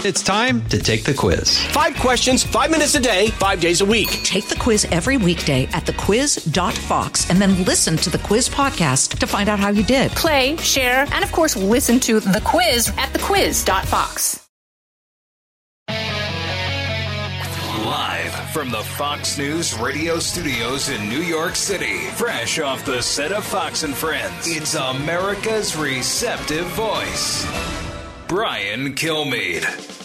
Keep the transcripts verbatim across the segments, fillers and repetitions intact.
It's time to take the quiz. Five questions, five minutes a day, five days a week. Take the quiz every weekday at the quiz dot fox and then listen to the quiz podcast to find out how you did. Play, share, and of course, listen to the quiz at the quiz dot fox. Live from the Fox News radio studios in New York City, fresh off the set of Fox and Friends, it's America's receptive voice, Brian Kilmeade.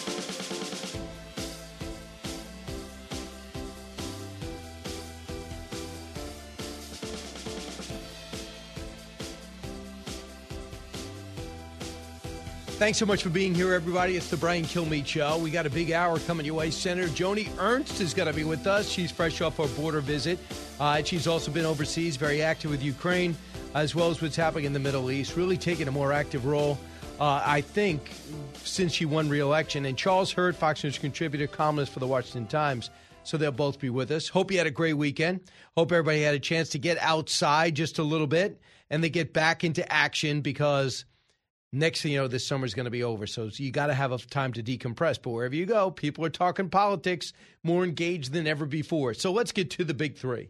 Thanks so much for being here, everybody. It's the Brian Kilmeade Show. We got a big hour coming your way. Senator Joni Ernst is going to be with us. She's fresh off her border visit. Uh, she's also been overseas, very active with Ukraine, as well as what's happening in the Middle East, really taking a more active role, uh, I think, since she won re-election. And Charles Hurd, Fox News contributor, columnist for the Washington Times. So they'll both be with us. Hope you had a great weekend. Hope everybody had a chance to get outside just a little bit and they get back into action, because next thing you know, this summer's going to be over. So you got to have a time to decompress. But wherever you go, people are talking politics, more engaged than ever before. So let's get to the big three.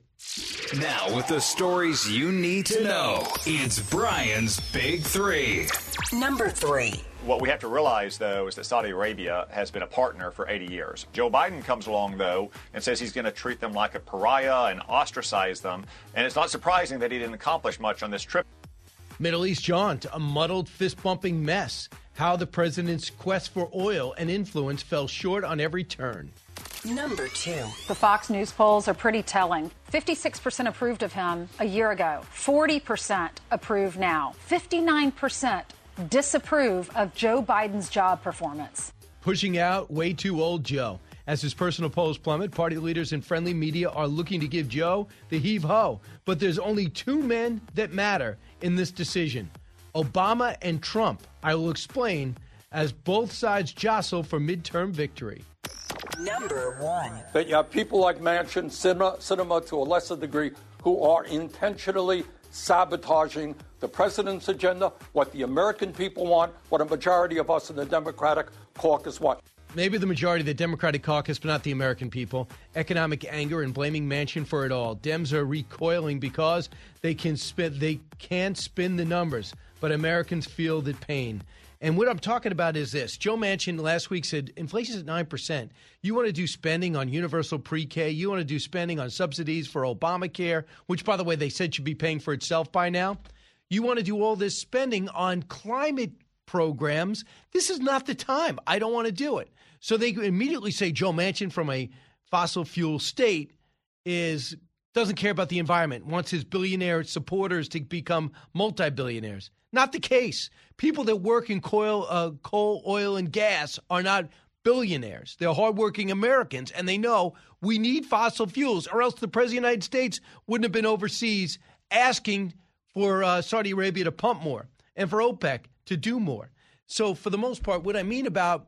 Now, with the stories you need to know, it's Brian's Big Three. Number three. What we have to realize, though, is that Saudi Arabia has been a partner for eighty years. Joe Biden comes along, though, and says he's going to treat them like a pariah and ostracize them. And it's not surprising that he didn't accomplish much on this trip. Middle East jaunt, a muddled, fist-bumping mess. How the president's quest for oil and influence fell short on every turn. Number two. The Fox News polls are pretty telling. fifty-six percent approved of him a year ago. forty percent approve now. fifty-nine percent disapprove of Joe Biden's job performance. Pushing out way too old Joe. As his personal polls plummet, party leaders and friendly media are looking to give Joe the heave-ho. But there's only two men that matter in this decision, Obama and Trump. I will explain as both sides jostle for midterm victory. Number one. That you have people like Manchin, Sinema, Sinema to a lesser degree, who are intentionally sabotaging the president's agenda, what the American people want, what a majority of us in the Democratic caucus want. Maybe the majority of the Democratic caucus, but not the American people. Economic anger and blaming Manchin for it all. Dems are recoiling because they can spin, they can spin the numbers, but Americans feel the pain. And what I'm talking about is this. Joe Manchin last week said inflation's at nine percent. You want to do spending on universal pre-K. You want to do spending on subsidies for Obamacare, which, by the way, they said should be paying for itself by now. You want to do all this spending on climate programs. This is not the time. I don't want to do it. So they immediately say Joe Manchin from a fossil fuel state is doesn't care about the environment, wants his billionaire supporters to become multi-billionaires. Not the case. People that work in coal, uh, coal, oil, and gas are not billionaires. They're hardworking Americans, and they know we need fossil fuels, or else the President of the United States wouldn't have been overseas asking for uh, Saudi Arabia to pump more and for OPEC to do more. So for the most part, what I mean about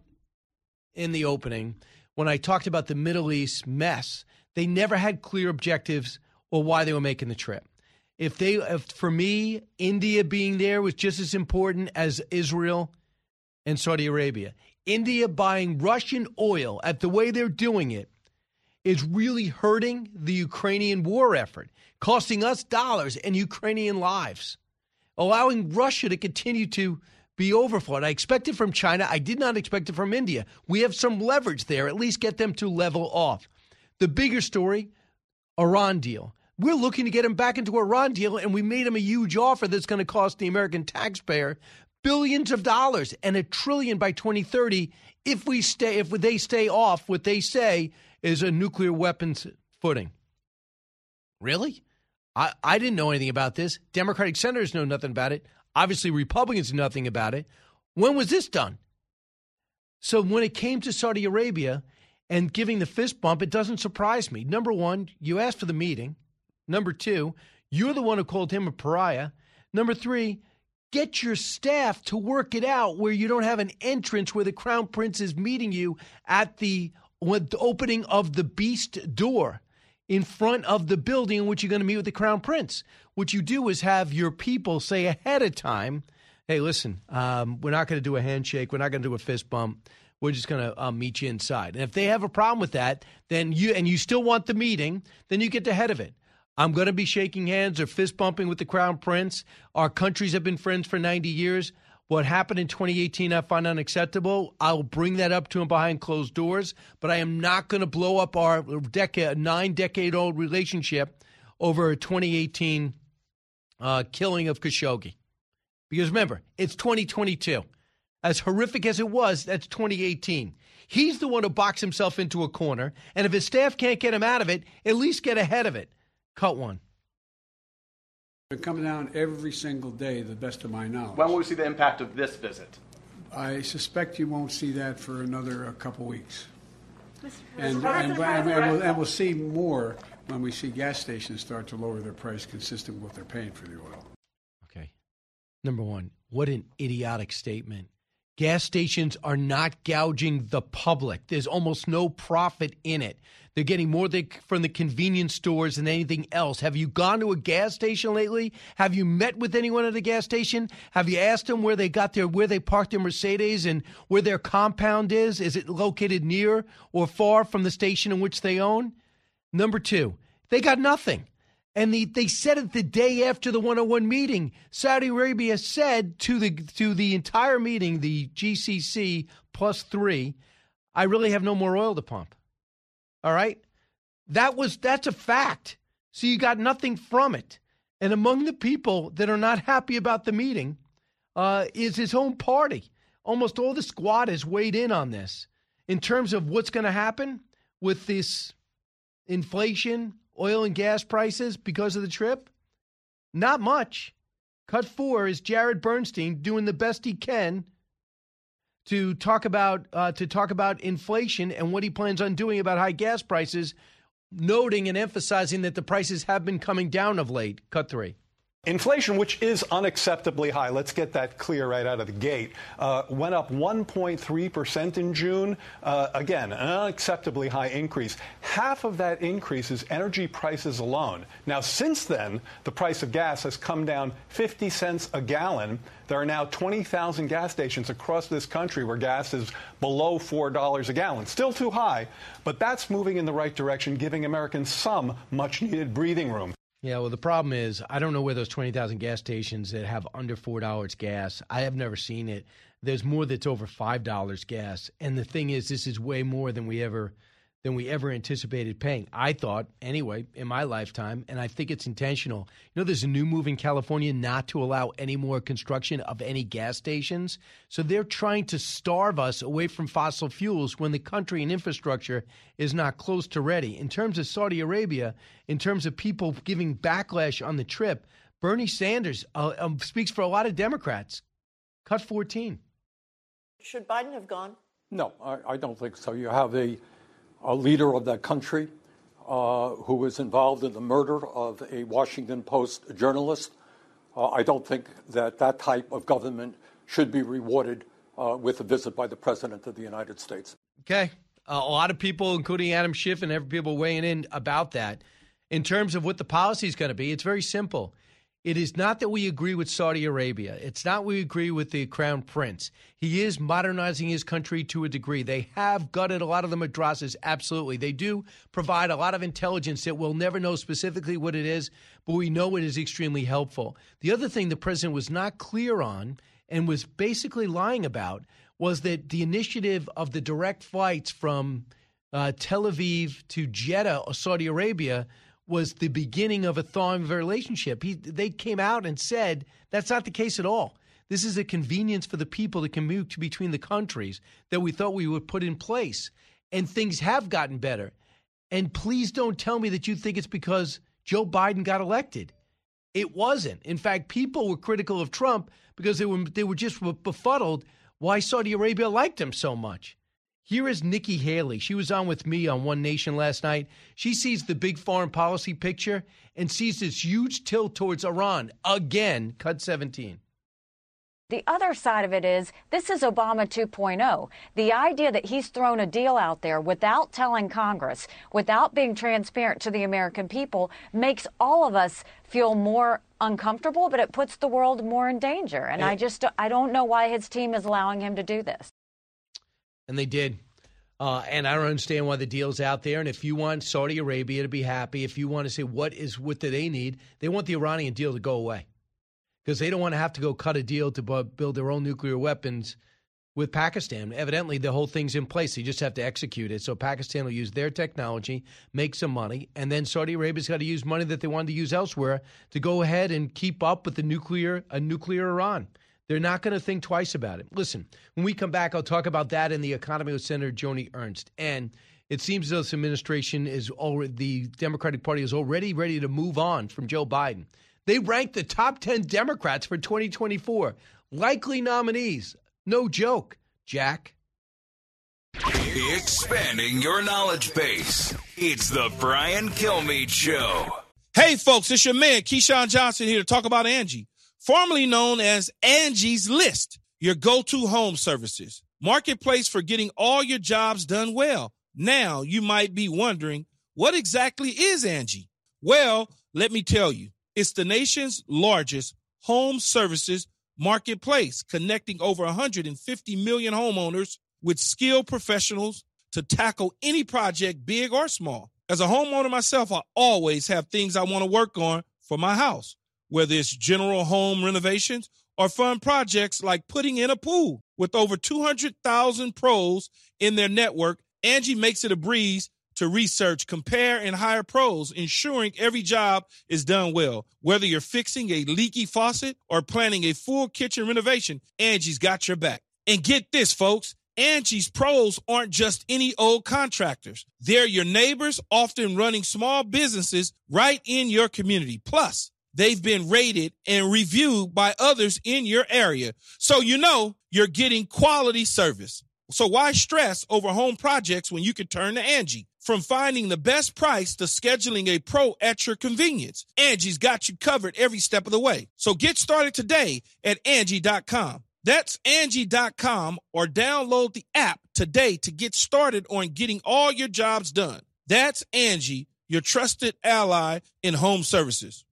in the opening, when I talked about the Middle East mess, they never had clear objectives or why they were making the trip. If they, if for me, India being there was just as important as Israel and Saudi Arabia. India buying Russian oil at the way they're doing it is really hurting the Ukrainian war effort, costing us dollars and Ukrainian lives, allowing Russia to continue to be overflowed. I expect it from China. I did not expect it from India. We have some leverage there, at least get them to level off. The bigger story, Iran deal. We're looking to get them back into Iran deal, and we made them a huge offer that's going to cost the American taxpayer billions of dollars and a trillion by twenty thirty if we stay, if they stay off what they say is a nuclear weapons footing. Really? I, I didn't know anything about this. Democratic senators know nothing about it. Obviously, Republicans know nothing about it. When was this done? So when it came to Saudi Arabia and giving the fist bump, it doesn't surprise me. Number one, you asked for the meeting. Number two, you're the one who called him a pariah. Number three, get your staff to work it out where you don't have an entrance where the Crown Prince is meeting you at the, with the opening of the beast door in front of the building in which you're going to meet with the Crown Prince. What you do is have your people say ahead of time, hey, listen, um, we're not going to do a handshake. We're not going to do a fist bump. We're just going to uh, meet you inside. And if they have a problem with that, then you and you still want the meeting, then you get the head of it. I'm going to be shaking hands or fist bumping with the Crown Prince. Our countries have been friends for ninety years. What happened in twenty eighteen I find unacceptable. I'll bring that up to him behind closed doors, but I am not going to blow up our decade, nine-decade-old relationship over a twenty eighteen uh, killing of Khashoggi. Because remember, it's twenty twenty-two. As horrific as it was, that's twenty eighteen. He's the one who boxed himself into a corner, and if his staff can't get him out of it, at least get ahead of it. Cut one. It comes down every single day, to the best of my knowledge. When will we see the impact of this visit? I suspect you won't see that for another a couple weeks. Mister And, and, and, and, we'll, and we'll see more when we see gas stations start to lower their price consistent with what they're paying for the oil. Okay. Number one, what an idiotic statement. Gas stations are not gouging the public. There's almost no profit in it. They're getting more from the convenience stores than anything else. Have you gone to a gas station lately? Have you met with anyone at a gas station? Have you asked them where they got their, where they parked their Mercedes and where their compound is? Is it located near or far from the station in which they own? Number two, they got nothing. And the, they said it the day after the one oh one meeting. Saudi Arabia said to the to the entire meeting, the G C C plus three, I really have no more oil to pump. All right? That was that's a fact. So you got nothing from it. And among the people that are not happy about the meeting uh, is his own party. Almost all the squad has weighed in on this in terms of what's going to happen with this inflation, oil and gas prices because of the trip? Not much. Cut four is Jared Bernstein doing the best he can to talk about uh, to talk about inflation and what he plans on doing about high gas prices, noting and emphasizing that the prices have been coming down of late. Cut three. Inflation, which is unacceptably high, let's get that clear right out of the gate, uh, went up one point three percent in June. Uh, again, an unacceptably high increase. Half of that increase is energy prices alone. Now, since then, the price of gas has come down fifty cents a gallon. There are now twenty thousand gas stations across this country where gas is below four dollars a gallon. Still too high, but that's moving in the right direction, giving Americans some much-needed breathing room. Yeah, well, the problem is I don't know where those twenty thousand gas stations that have under four dollars gas. I have never seen it. There's more that's over five dollars gas. And the thing is, this is way more than we ever than we ever anticipated paying. I thought, anyway, in my lifetime, and I think it's intentional. You know, there's a new move in California not to allow any more construction of any gas stations. So they're trying to starve us away from fossil fuels when the country and infrastructure is not close to ready. In terms of Saudi Arabia, in terms of people giving backlash on the trip, Bernie Sanders uh, um, speaks for a lot of Democrats. Cut fourteen. Should Biden have gone? No, I, I don't think so. You have a a leader of that country uh, who was involved in the murder of a Washington Post journalist. Uh, I don't think that that type of government should be rewarded uh, with a visit by the President of the United States. Okay. Uh, a lot of people, including Adam Schiff and every people weighing in about that. In terms of what the policy is going to be, it's very simple. It is not that we agree with Saudi Arabia. It's not we agree with the Crown Prince. He is modernizing his country to a degree. They have gutted a lot of the madrasas, absolutely. They do provide a lot of intelligence that we'll never know specifically what it is, but we know it is extremely helpful. The other thing the president was not clear on and was basically lying about was that the initiative of the direct flights from uh, Tel Aviv to Jeddah, or Saudi Arabia, was the beginning of a thawing of a relationship. He, they came out and said that's not the case at all. This is a convenience for the people to commute between the countries that we thought we would put in place. And things have gotten better. And please don't tell me that you think it's because Joe Biden got elected. It wasn't. In fact, people were critical of Trump because they were they were just befuddled why Saudi Arabia liked him so much. Here is Nikki Haley. She was on with me on One Nation last night. She sees the big foreign policy picture and sees this huge tilt towards Iran. Again, cut seventeen. The other side of it is this is Obama two point oh. The idea that he's thrown a deal out there without telling Congress, without being transparent to the American people, makes all of us feel more uncomfortable, but it puts the world more in danger. And I just I don't know why his team is allowing him to do this. And they did. Uh, and I don't understand why the deal's out there. And if you want Saudi Arabia to be happy, if you want to say what is what do they need, they want the Iranian deal to go away because they don't want to have to go cut a deal to bu- build their own nuclear weapons with Pakistan. Evidently, the whole thing's in place. They just have to execute it. So Pakistan will use their technology, make some money, and then Saudi Arabia's got to use money that they wanted to use elsewhere to go ahead and keep up with the nuclear a nuclear Iran. They're not going to think twice about it. Listen, when we come back, I'll talk about that in the economy with Senator Joni Ernst. And it seems as though this administration is already, the Democratic Party is already ready to move on from Joe Biden. They ranked the top ten Democrats for twenty twenty-four. Likely nominees. No joke, Jack. Expanding your knowledge base. It's the Brian Kilmeade Show. Hey, folks, it's your man, Keyshawn Johnson, here to talk about Angie, formerly known as Angie's List, your go-to home services. Marketplace for getting all your jobs done well. Now, you might be wondering, what exactly is Angie? Well, let me tell you, it's the nation's largest home services marketplace, connecting over one hundred fifty million homeowners with skilled professionals to tackle any project, big or small. As a homeowner myself, I always have things I want to work on for my house, whether it's general home renovations or fun projects like putting in a pool. With over two hundred thousand pros in their network, Angie makes it a breeze to research, compare, and hire pros, ensuring every job is done well. Whether you're fixing a leaky faucet or planning a full kitchen renovation, Angie's got your back. And get this, folks, Angie's pros aren't just any old contractors. They're your neighbors, often running small businesses right in your community. Plus, they've been rated and reviewed by others in your area, so you know you're getting quality service. So why stress over home projects when you can turn to Angie? From finding the best price to scheduling a pro at your convenience, Angie's got you covered every step of the way. So get started today at Angie dot com. That's Angie dot com, or download the app today to get started on getting all your jobs done. That's Angie, your trusted ally in home services.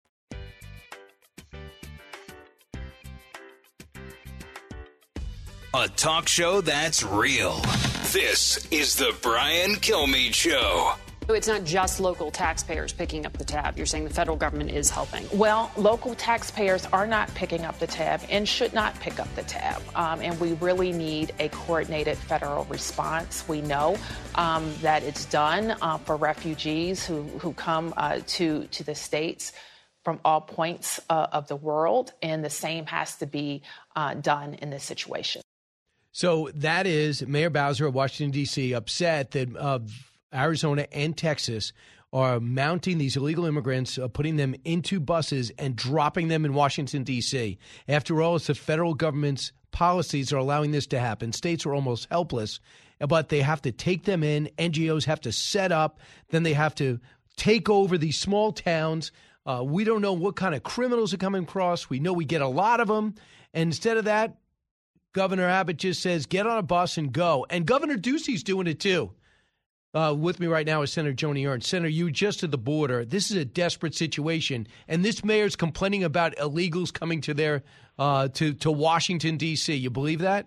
A talk show that's real. This is the Brian Kilmeade Show. It's not just local taxpayers picking up the tab. You're saying the federal government is helping. Well, local taxpayers are not picking up the tab and should not pick up the tab. Um, and we really need a coordinated federal response. We know um, that it's done uh, for refugees who, who come uh, to, to the states from all points uh, of the world. And the same has to be uh, done in this situation. So that is Mayor Bowser of Washington, D C, upset that uh, Arizona and Texas are mounting these illegal immigrants, uh, putting them into buses and dropping them in Washington, D C. After all, it's the federal government's policies are allowing this to happen. States are almost helpless, but they have to take them in. N G Os have to set up. Then they have to take over these small towns. Uh, we don't know what kind of criminals are coming across. We know we get a lot of them. And instead of that, Governor Abbott just says, get on a bus and go. And Governor Ducey's doing it too. Uh, with me right now is Senator Joni Ernst. Senator, you just at the border. This is a desperate situation. And this mayor's complaining about illegals coming to their uh, to, to Washington, D C. You believe that?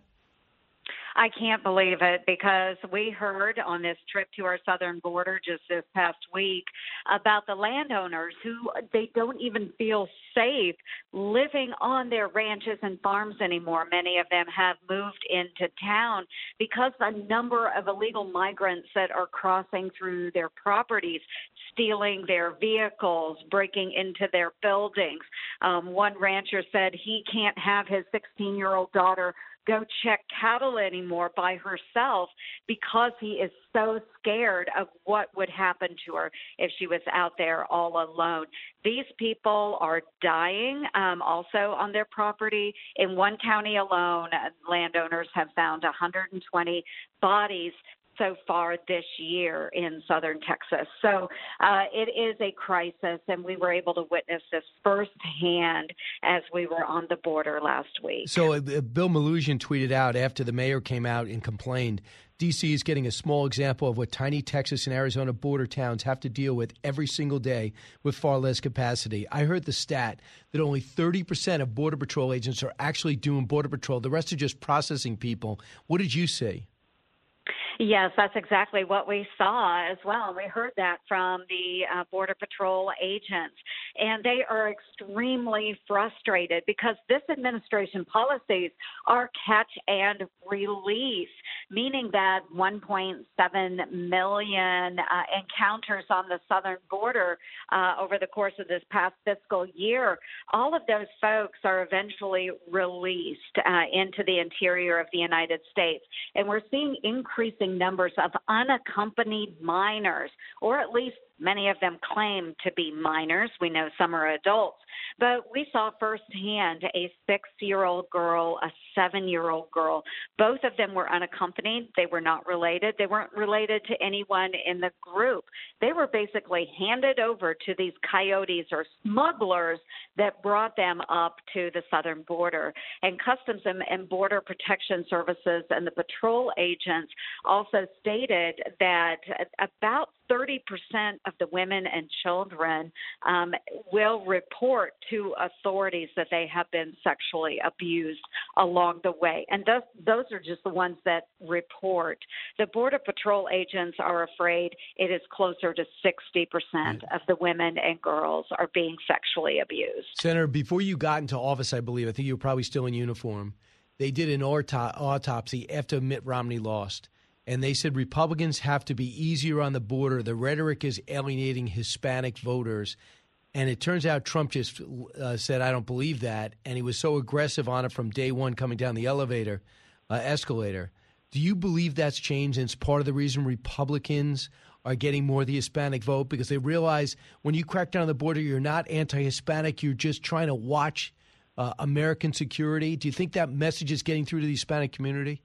I can't believe it, because we heard on this trip to our southern border just this past week about the landowners who they don't even feel safe living on their ranches and farms anymore. Many of them have moved into town because the number of illegal migrants that are crossing through their properties, stealing their vehicles, breaking into their buildings. Um, one rancher said he can't have his sixteen-year-old daughter go check cattle anymore by herself because he is so scared of what would happen to her if she was out there all alone. These people are dying um, also on their property. In one county alone, landowners have found one hundred twenty bodies so far this year in southern Texas. So uh, it is a crisis, and we were able to witness this firsthand as we were on the border last week. So uh, Bill Melugin tweeted out after the mayor came out and complained, D C is getting a small example of what tiny Texas and Arizona border towns have to deal with every single day with far less capacity. I heard the stat that only thirty percent of Border Patrol agents are actually doing Border Patrol. The rest are just processing people. What did you see? Yes, that's exactly what we saw as well. And we heard that from the uh, Border Patrol agents. And they are extremely frustrated because this administration policies are catch and release, meaning that one point seven million uh, encounters on the southern border uh, over the course of this past fiscal year, all of those folks are eventually released uh, into the interior of the United States. And we're seeing increasing numbers of unaccompanied minors, or at least many of them claim to be minors. We know some are adults. But we saw firsthand a six-year-old girl, a seven-year-old girl. Both of them were unaccompanied. They were not related. They weren't related to anyone in the group. They were basically handed over to these coyotes or smugglers that brought them up to the southern border. And Customs and Border Protection Services and the patrol agents also stated that about thirty percent of the women and children um, will report to authorities that they have been sexually abused along the way. And those, those are just the ones that report. The Border Patrol agents are afraid it is closer to sixty percent of the women and girls are being sexually abused. Senator, before you got into office, I believe, I think you were probably still in uniform, they did an auto- autopsy after Mitt Romney lost. And they said Republicans have to be easier on the border. The rhetoric is alienating Hispanic voters. And it turns out Trump just uh, said, I don't believe that. And he was so aggressive on it from day one coming down the elevator, uh, escalator. Do you believe that's changed and it's part of the reason Republicans are getting more of the Hispanic vote? Because they realize when you crack down on the border, you're not anti-Hispanic. You're just trying to watch uh, American security. Do you think that message is getting through to the Hispanic community?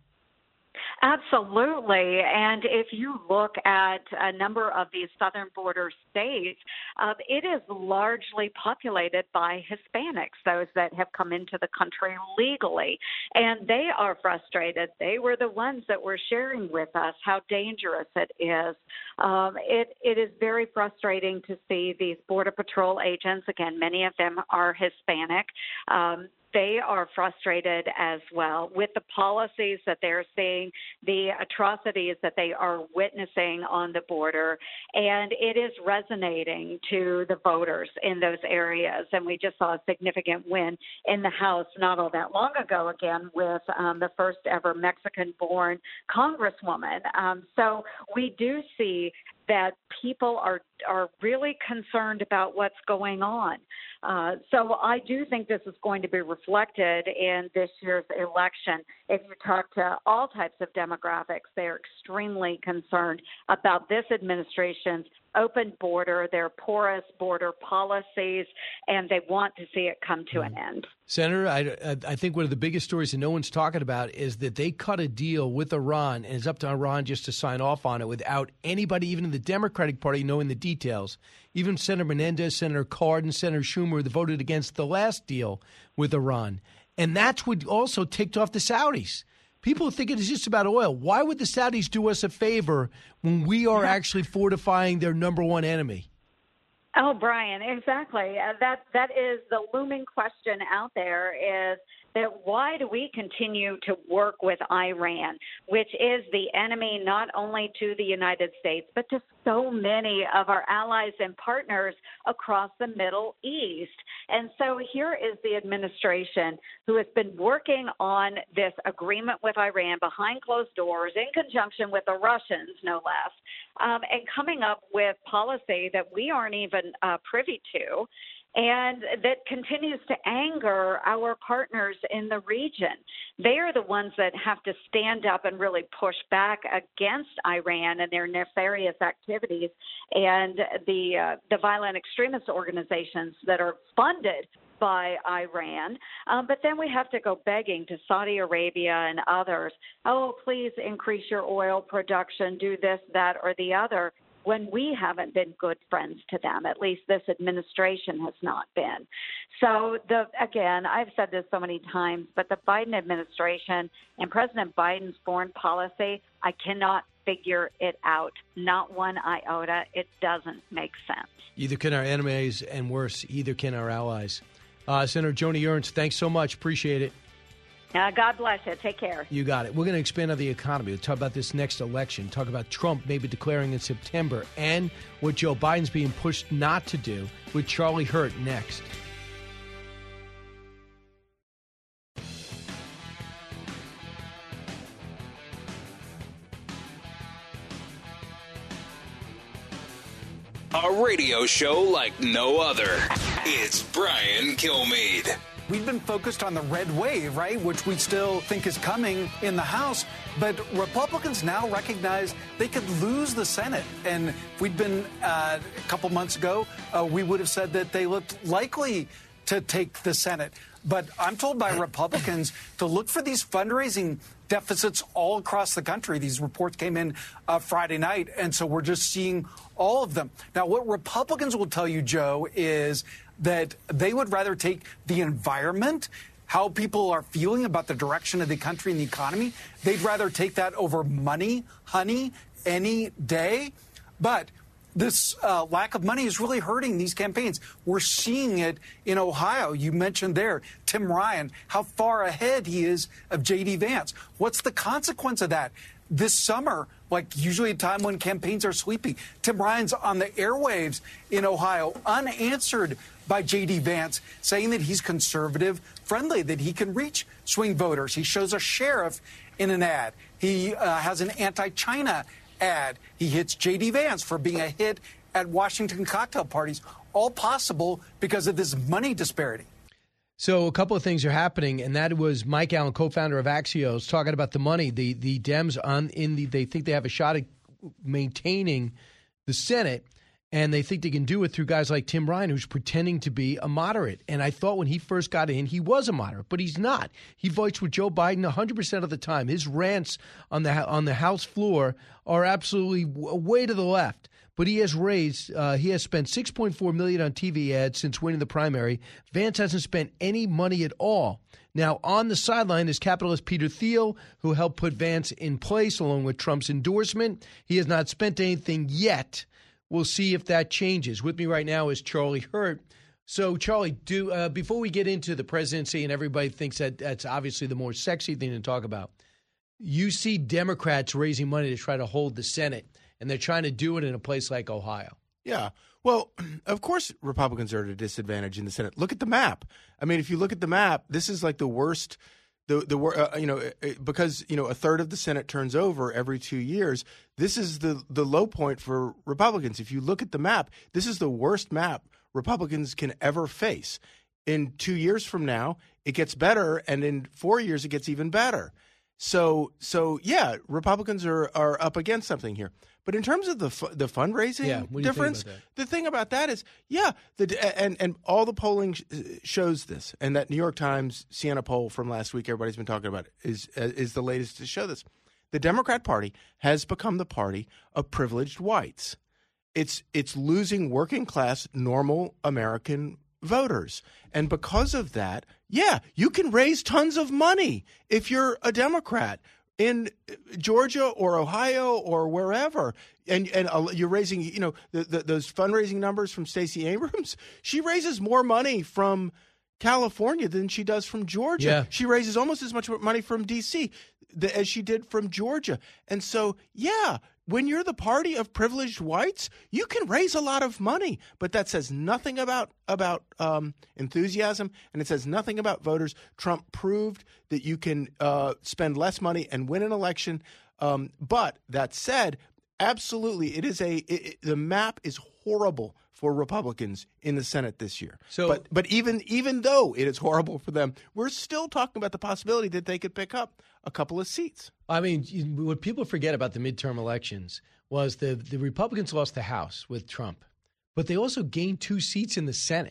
Absolutely. And if you look at a number of these southern border states, uh, it is largely populated by Hispanics, those that have come into the country legally. And they are frustrated. They were the ones that were sharing with us how dangerous it is. Um, it, it is very frustrating to see these Border Patrol agents. Again, many of them are Hispanic. Um, They are frustrated as well with the policies that they're seeing, the atrocities that they are witnessing on the border, and it is resonating to the voters in those areas. And we just saw a significant win in the House not all that long ago, again, with um, the first ever Mexican-born congresswoman. Um, so we do see that people are are really concerned about what's going on. Uh, so I do think this is going to be reflected in this year's election. If you talk to all types of demographics, they're extremely concerned about this administration's open border, their porous border policies, and they want to see it come to an end. Senator, I, I think one of the biggest stories that no one's talking about is that they cut a deal with Iran, and it's up to Iran just to sign off on it without anybody, even in the Democratic Party, knowing the details. Even Senator Menendez, Senator Cardin, Senator Schumer voted against the last deal with Iran. And that's what also ticked off the Saudis. People think it is just about oil. Why would the Saudis do us a favor when we are actually fortifying their number one enemy? Oh, Brian, exactly. Uh, that that is the looming question out there is that why do we continue to work with Iran, which is the enemy not only to the United States, but to so many of our allies and partners across the Middle East. And so here is the administration who has been working on this agreement with Iran behind closed doors in conjunction with the Russians, no less, um, and coming up with policy that we aren't even uh, privy to, and that continues to anger our partners in the region. They are the ones that have to stand up and really push back against Iran and their nefarious activities and the uh, the violent extremist organizations that are funded by Iran. Um, but then we have to go begging to Saudi Arabia and others, oh, please increase your oil production, do this, that, or the other, when we haven't been good friends to them. At least this administration has not been. So, the again, I've said this so many times, but the Biden administration and President Biden's foreign policy, I cannot figure it out. Not one iota. It doesn't make sense. Either can our enemies, and worse, either can our allies. Uh, Senator Joni Ernst, thanks so much. Appreciate it. Uh, God bless you. Take care. You got it. We're going to expand on the economy. We'll talk about this next election, talk about Trump maybe declaring in September, and what Joe Biden's being pushed not to do with Charlie Hurt next. A radio show like no other. It's Brian Kilmeade. We've been focused on the red wave, right, which we still think is coming in the House. But Republicans now recognize they could lose the Senate. And if we'd been uh, a couple months ago, uh, we would have said that they looked likely to take the Senate. But I'm told by Republicans to look for these fundraising deficits all across the country. These reports came in uh, Friday night, and so we're just seeing all of them. Now, what Republicans will tell you, Joe, is that they would rather take the environment, how people are feeling about the direction of the country and the economy. They'd rather take that over money, honey, any day. But this uh, lack of money is really hurting these campaigns. We're seeing it in Ohio. You mentioned there, Tim Ryan, how far ahead he is of J D. Vance. What's the consequence of that? This summer, like usually a time when campaigns are sleepy, Tim Ryan's on the airwaves in Ohio, unanswered by J D. Vance, saying that he's conservative friendly, that he can reach swing voters. He shows a sheriff in an ad. He uh, has an anti-China ad. He hits J D. Vance for being a hit at Washington cocktail parties, all possible because of this money disparity. So a couple of things are happening, and that was Mike Allen, co-founder of Axios, talking about the money. The the Dems on in the they think they have a shot at maintaining the Senate, and they think they can do it through guys like Tim Ryan, who's pretending to be a moderate. And I thought when he first got in, he was a moderate, but he's not. He votes with Joe Biden one hundred percent of the time. His rants on the on the House floor are absolutely way to the left. But he has raised, uh, he has spent six point four million dollars on T V ads since winning the primary. Vance hasn't spent any money at all. Now, on the sideline is capitalist Peter Thiel, who helped put Vance in place along with Trump's endorsement. He has not spent anything yet. We'll see if that changes. With me right now is Charlie Hurt. So, Charlie, do uh, before we get into the presidency, and everybody thinks that that's obviously the more sexy thing to talk about, you see Democrats raising money to try to hold the Senate. And they're trying to do it in a place like Ohio. Yeah. Well, of course, Republicans are at a disadvantage in the Senate. Look at the map. I mean, if you look at the map, this is like the worst. The the uh, you know because you know a third of the Senate turns over every two years. This is the the low point for Republicans. If you look at the map, this is the worst map Republicans can ever face. In two years from now, it gets better, and in four years, it gets even better. So so yeah, Republicans are are up against something here. But in terms of the fu- the fundraising yeah, what do you difference, think about that? The thing about that is, yeah, the and and all the polling sh- shows this, and that New York Times Siena poll from last week, everybody's been talking about it, is uh, is the latest to show this. The Democrat Party has become the party of privileged whites. It's it's losing working class, normal American voters, and because of that, yeah, you can raise tons of money if you're a Democrat in Georgia or Ohio or wherever, and and you're raising, you know, the, the, those fundraising numbers from Stacey Abrams. She raises more money from California than she does from Georgia. Yeah. She raises almost as much money from D C as she did from Georgia. And so, yeah, when you're the party of privileged whites, you can raise a lot of money, but that says nothing about about um, enthusiasm, and it says nothing about voters. Trump proved that you can uh, spend less money and win an election. Um, but that said, absolutely, it is a it, it, the map is horrible for Republicans in the Senate this year. So, but but even even though it is horrible for them, we're still talking about the possibility that they could pick up a couple of seats. I mean, what people forget about the midterm elections was the the Republicans lost the House with Trump, but they also gained two seats in the Senate.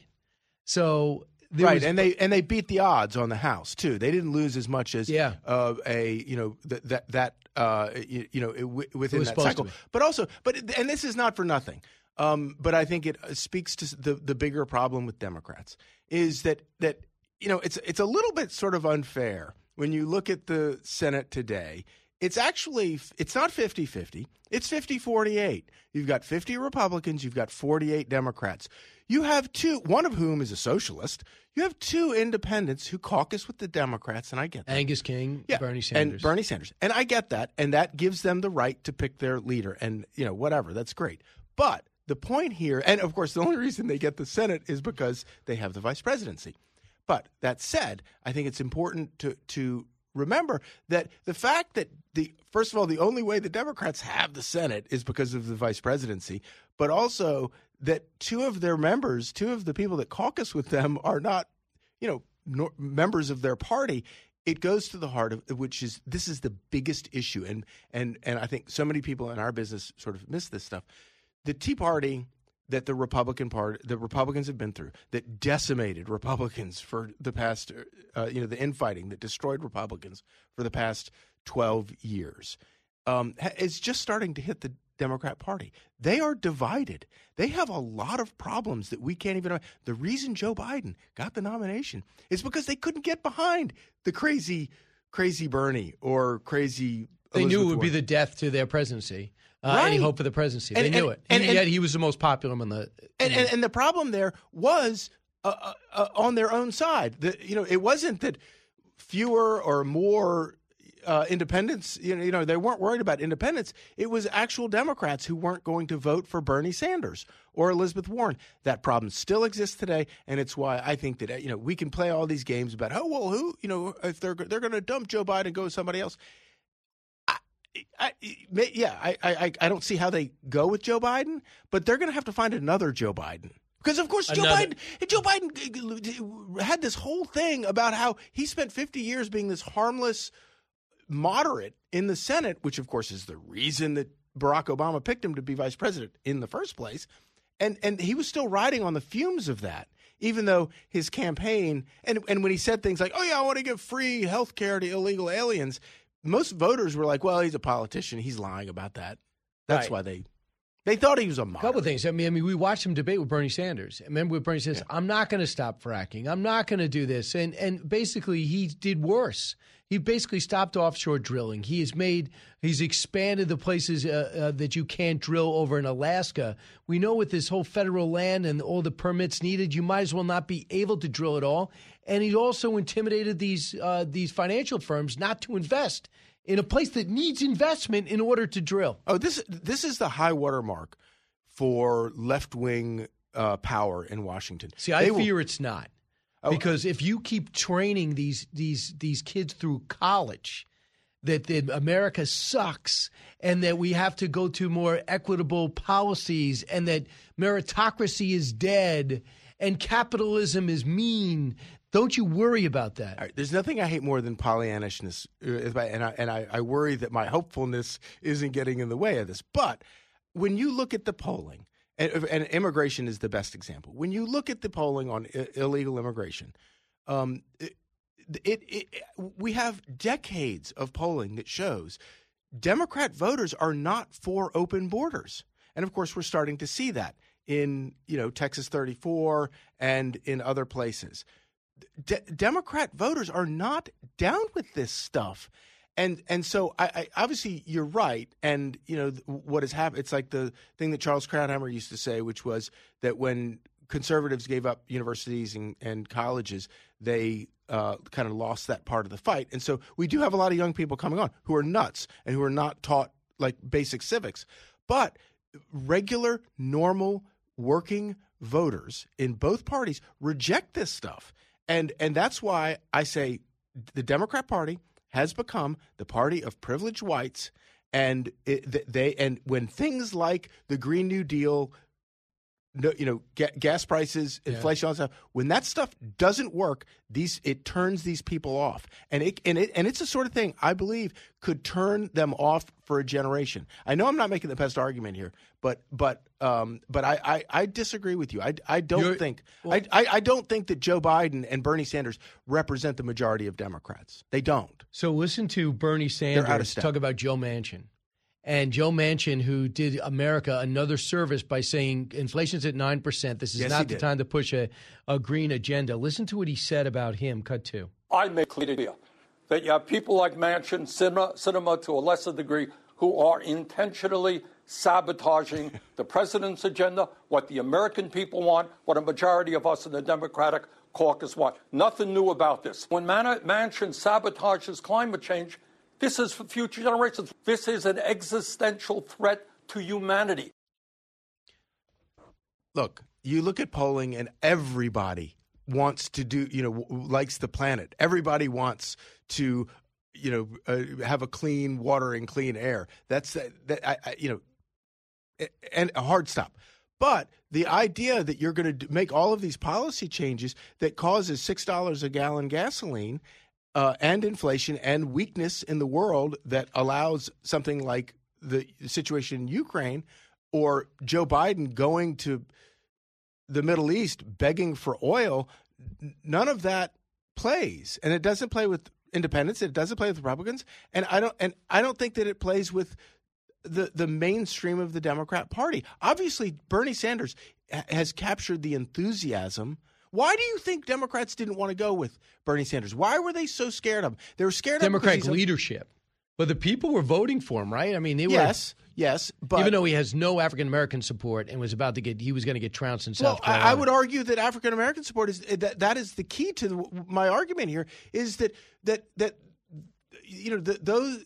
So right, was, and they and they beat the odds on the House too. They didn't lose as much as yeah. uh, a you know th- that that uh, you, you know w- within that cycle. But also, but and this is not for nothing. Um, but I think it speaks to the the bigger problem with Democrats is that that you know it's it's a little bit sort of unfair when you look at the Senate today. it's actually, it's not fifty-fifty. It's fifty forty-eight. You've got fifty Republicans. You've got forty-eight Democrats. You have two, one of whom is a socialist. You have two independents who caucus with the Democrats, and I get that. Angus King, yeah, Bernie Sanders. And Bernie Sanders. And I get that, and that gives them the right to pick their leader, and, you know, whatever. That's great. But the point here, and of course the only reason they get the Senate is because they have the vice presidency. But that said, I think it's important to to remember that the fact that, the first of all, the only way the Democrats have the Senate is because of the vice presidency, but also that two of their members, two of the people that caucus with them are not, you know, nor, members of their party. It goes to the heart of which is this is the biggest issue. And and and I think so many people in our business sort of miss this stuff. The Tea Party that the Republican Party, the Republicans have been through, that decimated Republicans for the past, uh, you know, the infighting that destroyed Republicans for the past twelve years, um, is just starting to hit the Democrat Party. They are divided. They have a lot of problems that we can't even. The reason Joe Biden got the nomination is because they couldn't get behind the crazy, crazy Bernie or crazy. They Elizabeth knew it would Warren. be the death to their presidency. Uh, Right. Any hope for the presidency. They And- knew and- it. and- He- and- yet he was the most popular among the. And, and, and the problem there was uh, uh, uh, on their own side. The, you know, it wasn't that fewer or more uh, independents. You know, you know, they weren't worried about independents. It was actual Democrats who weren't going to vote for Bernie Sanders or Elizabeth Warren. That problem still exists today, and it's why I think that you know we can play all these games about oh well who you know if they're they're going to dump Joe Biden and go with somebody else. I, yeah, I, I I don't see how they go with Joe Biden, but they're going to have to find another Joe Biden. Because, of course, Joe Another- Biden Joe Biden had this whole thing about how he spent fifty years being this harmless moderate in the Senate, which, of course, is the reason that Barack Obama picked him to be vice president in the first place. And and he was still riding on the fumes of that, even though his campaign and, – and when he said things like, oh, yeah, I want to give free health care to illegal aliens – most voters were like, well, he's a politician. He's lying about that. That's Right. why they they thought he was a moderate. A couple of things. I mean, I mean, we watched him debate with Bernie Sanders. Remember what Bernie says, I'm not going to stop fracking. I'm not going to do this. And and basically he did worse. He basically stopped offshore drilling. He has made, he's expanded the places uh, uh, that you can't drill over in Alaska. We know with this whole federal land and all the permits needed, you might as well not be able to drill at all. And he also intimidated these uh, these financial firms not to invest in a place that needs investment in order to drill. Oh, this this is the high watermark for left-wing uh, power in Washington. See, I They will- fear it's not. Because if you keep training these these these kids through college that, that America sucks and that we have to go to more equitable policies and that meritocracy is dead and capitalism is mean, don't you worry about that. All right, there's nothing I hate more than Pollyannishness, uh, and I and I, I worry that my hopefulness isn't getting in the way of this. But when you look at the polling, and, and immigration is the best example. When you look at the polling on I- illegal immigration, um, it, it, it we have decades of polling that shows Democrat voters are not for open borders, and of course, we're starting to see that in you know Texas thirty-four and in other places. De- Democrat voters are not down with this stuff. And and so I, I obviously you're right. And, you know, what has happened, it's like the thing that Charles Krauthammer used to say, which was that when conservatives gave up universities and, and colleges, they uh, kind of lost that part of the fight. And so we do have a lot of young people coming on who are nuts and who are not taught like basic civics. But regular, normal, working voters in both parties reject this stuff. And and that's why I say the Democrat Party has become the party of privileged whites, and it, they and when things like the Green New Deal, you know, ga- gas prices, inflation, all that stuff, when that stuff doesn't work, these it turns these people off, and it and it and it's the sort of thing I believe could turn them off for a generation. I know I'm not making the best argument here, but but um, but I, I, I disagree with you. I, I don't You're- think well- I, I I don't think that Joe Biden and Bernie Sanders represent the majority of Democrats. They don't. So listen to Bernie They're out of Sanders step. talk about Joe Manchin. And Joe Manchin, who did America another service by saying inflation's at nine percent. This is Yes, he not the did. time to push a, a green agenda. Listen to what he said about him. Cut two. I make clear that you have people like Manchin, Sinema, Sinema to a lesser degree, who are intentionally sabotaging the president's agenda, what the American people want, what a majority of us in the Democratic caucus want. Nothing new about this. When Man- Manchin sabotages climate change, this is for future generations. This is an existential threat to humanity. Look, you look at polling and everybody wants to do, you know, likes the planet. Everybody wants to, you know, uh, have a clean water and clean air. That's, uh, that, I, I, you know, and a hard stop. But the idea that you're going to make all of these policy changes that causes six dollars a gallon gasoline uh, and inflation and weakness in the world that allows something like the situation in Ukraine or Joe Biden going to the Middle East begging for oil, none of that plays. And it doesn't play with independents. It doesn't play with Republicans. And I don't and I don't think that it plays with the, the mainstream of the Democrat Party. Obviously, Bernie Sanders has captured the enthusiasm. Why do you think Democrats didn't want to go with Bernie Sanders? Why were they so scared of him? They were scared Democratic of Democratic leadership. But the people were voting for him, right? I mean, they were. Yes, yes. But even though he has no African American support and was about to get, he was going to get trounced in South well, Carolina. I, I would argue that African American support is that that is the key to the, my argument here. Is that that that you know the, those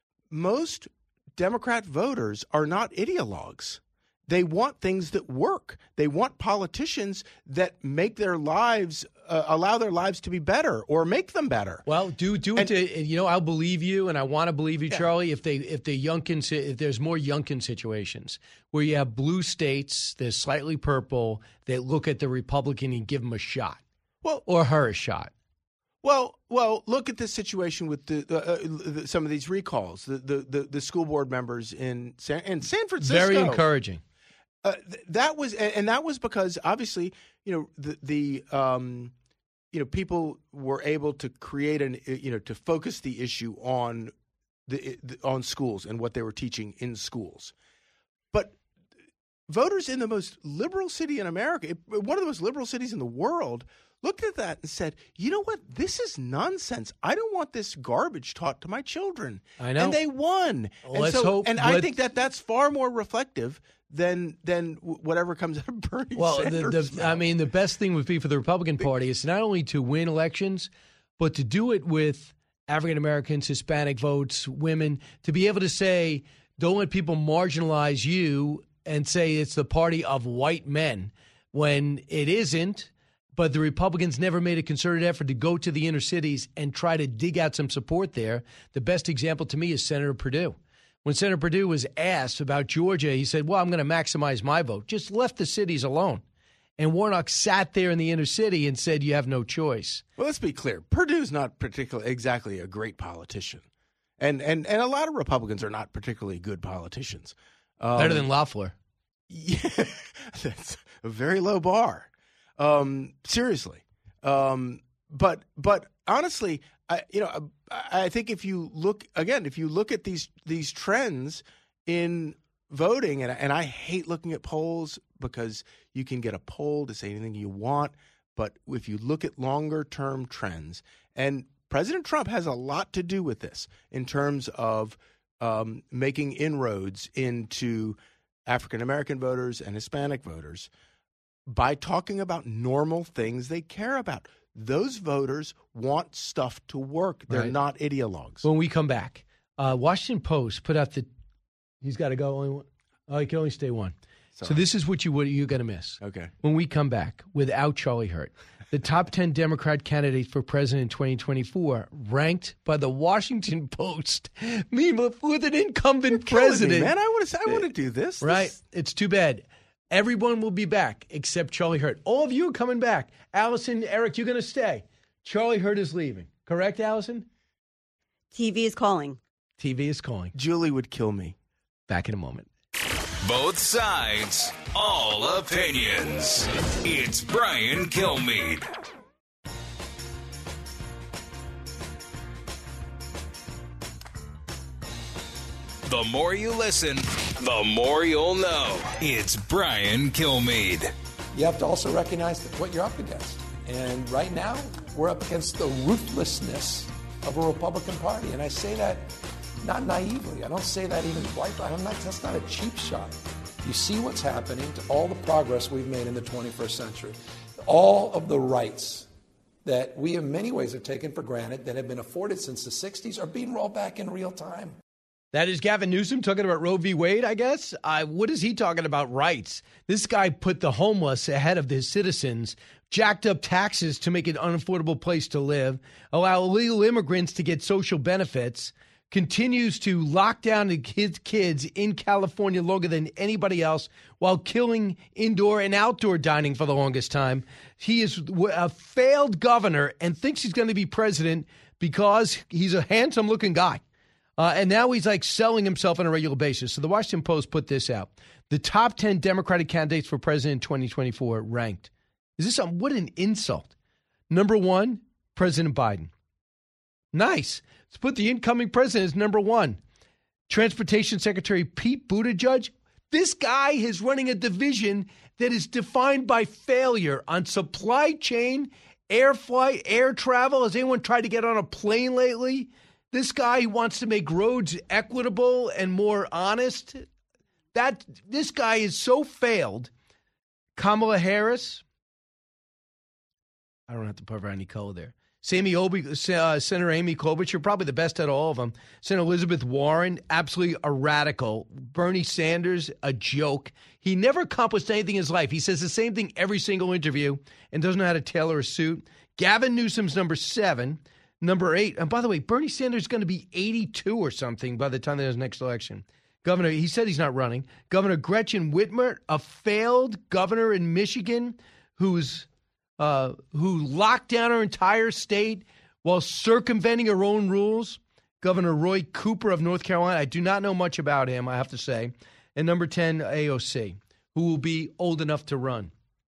most Democrat voters are not ideologues. They want things that work. They want politicians that make their lives, uh, allow their lives to be better or make them better. Well, do do it. To, you know, I'll believe you, and I want to believe you, Yeah. Charlie. If they if the Youngkin, if there's more Youngkin situations where you have blue states, they're slightly purple, they look at the Republican and give him a shot, well, or her a shot. Well, well, look at this situation with the, uh, the some of these recalls. The the the, the school board members in San, in San Francisco. Very encouraging. Uh, th- that was, and that was because obviously, you know, the the um, you know, people were able to create an, you know, to focus the issue on the, the on schools and what they were teaching in schools. But voters in the most liberal city in America, one of the most liberal cities in the world, looked at that and said, you know what? This is nonsense. I don't want this garbage taught to my children. I know. And they won. Well, and let's so, hope- And I let's- think that that's far more reflective than than whatever comes out of Bernie Well, Sanders. the, the, I mean, the best thing would be for the Republican Party is not only to win elections, but to do it with African Americans, Hispanic votes, women, to be able to say, don't let people marginalize you and say it's the party of white men when it isn't. But the Republicans never made a concerted effort to go to the inner cities and try to dig out some support there. The best example to me is Senator Perdue. When Senator Perdue was asked about Georgia, he said, well, I'm going to maximize my vote. Just left the cities alone. And Warnock sat there in the inner city and said, you have no choice. Well, let's be clear. Purdue's not particularly exactly a great politician. And and, and a lot of Republicans are not particularly good politicians. Um, Better than Loeffler. Yeah, that's a very low bar. Um, seriously. Um, but but honestly, I, you know, I, I think if you look again, if you look at these these trends in voting, and and I hate looking at polls because you can get a poll to say anything you want, but if you look at longer term trends, and President Trump has a lot to do with this in terms of um, making inroads into African American voters and Hispanic voters by talking about normal things they care about. Those voters want stuff to work. They're Right. not ideologues. When we come back, uh, Washington Post put out the – he's got to go only one. Oh, he can only stay one. So Sorry. this is what you, what you're going to miss. Okay. When we come back, without Charlie Hurt, the top ten Democrat candidates for president in twenty twenty-four ranked by the Washington Post. Meanwhile, with an incumbent Killing me, president. man, I want to. I want to do this. Right. This- It's too bad. Everyone will be back except Charlie Hurt. All of you are coming back. Allison, Eric, you're going to stay. Charlie Hurt is leaving. Correct, Allison? T V is calling. T V is calling. Julie would kill me. Back in a moment. Both sides, all opinions. It's Brian Kilmeade. The more you listen, the more you'll know. It's Brian Kilmeade. You have to also recognize that what you're up against. And right now, we're up against the ruthlessness of a Republican Party. And I say that not naively. I don't say that even quite. I'm not, that's not a cheap shot. You see what's happening to all the progress we've made in the twenty-first century. All of the rights that we in many ways have taken for granted that have been afforded since the sixties are being rolled back in real time. That is Gavin Newsom talking about Roe v. Wade, I guess. Uh, what is he talking about? Rights. This guy put the homeless ahead of his citizens, jacked up taxes to make it an unaffordable place to live, allow illegal immigrants to get social benefits, continues to lock down his kids in California longer than anybody else while killing indoor and outdoor dining for the longest time. He is a failed governor and thinks he's going to be president because he's a handsome-looking guy. Uh, and now he's like selling himself on a regular basis. So the Washington Post put this out. The top ten Democratic candidates for president in twenty twenty-four ranked. Is this something? What an insult. Number one, President Biden. Nice. Let's put the incoming president as number one. Transportation Secretary Pete Buttigieg. This guy is running a division that is defined by failure on supply chain, air flight, air travel. Has anyone tried to get on a plane lately? This guy wants to make roads equitable and more honest. That this guy is so failed. Kamala Harris. I don't have to provide any color there. Sammy Obi, uh, Senator Amy Klobuchar, probably the best out of all of them. Senator Elizabeth Warren, absolutely a radical. Bernie Sanders, a joke. He never accomplished anything in his life. He says the same thing every single interview and doesn't know how to tailor a suit. Gavin Newsom's number seven. Number eight, and by the way, Bernie Sanders is going to be eighty-two or something by the time there's next election. Governor, he said he's not running. Governor Gretchen Whitmer, a failed governor in Michigan who's uh, who locked down her entire state while circumventing her own rules. Governor Roy Cooper of North Carolina, I do not know much about him, I have to say. And number ten, A O C, who will be old enough to run.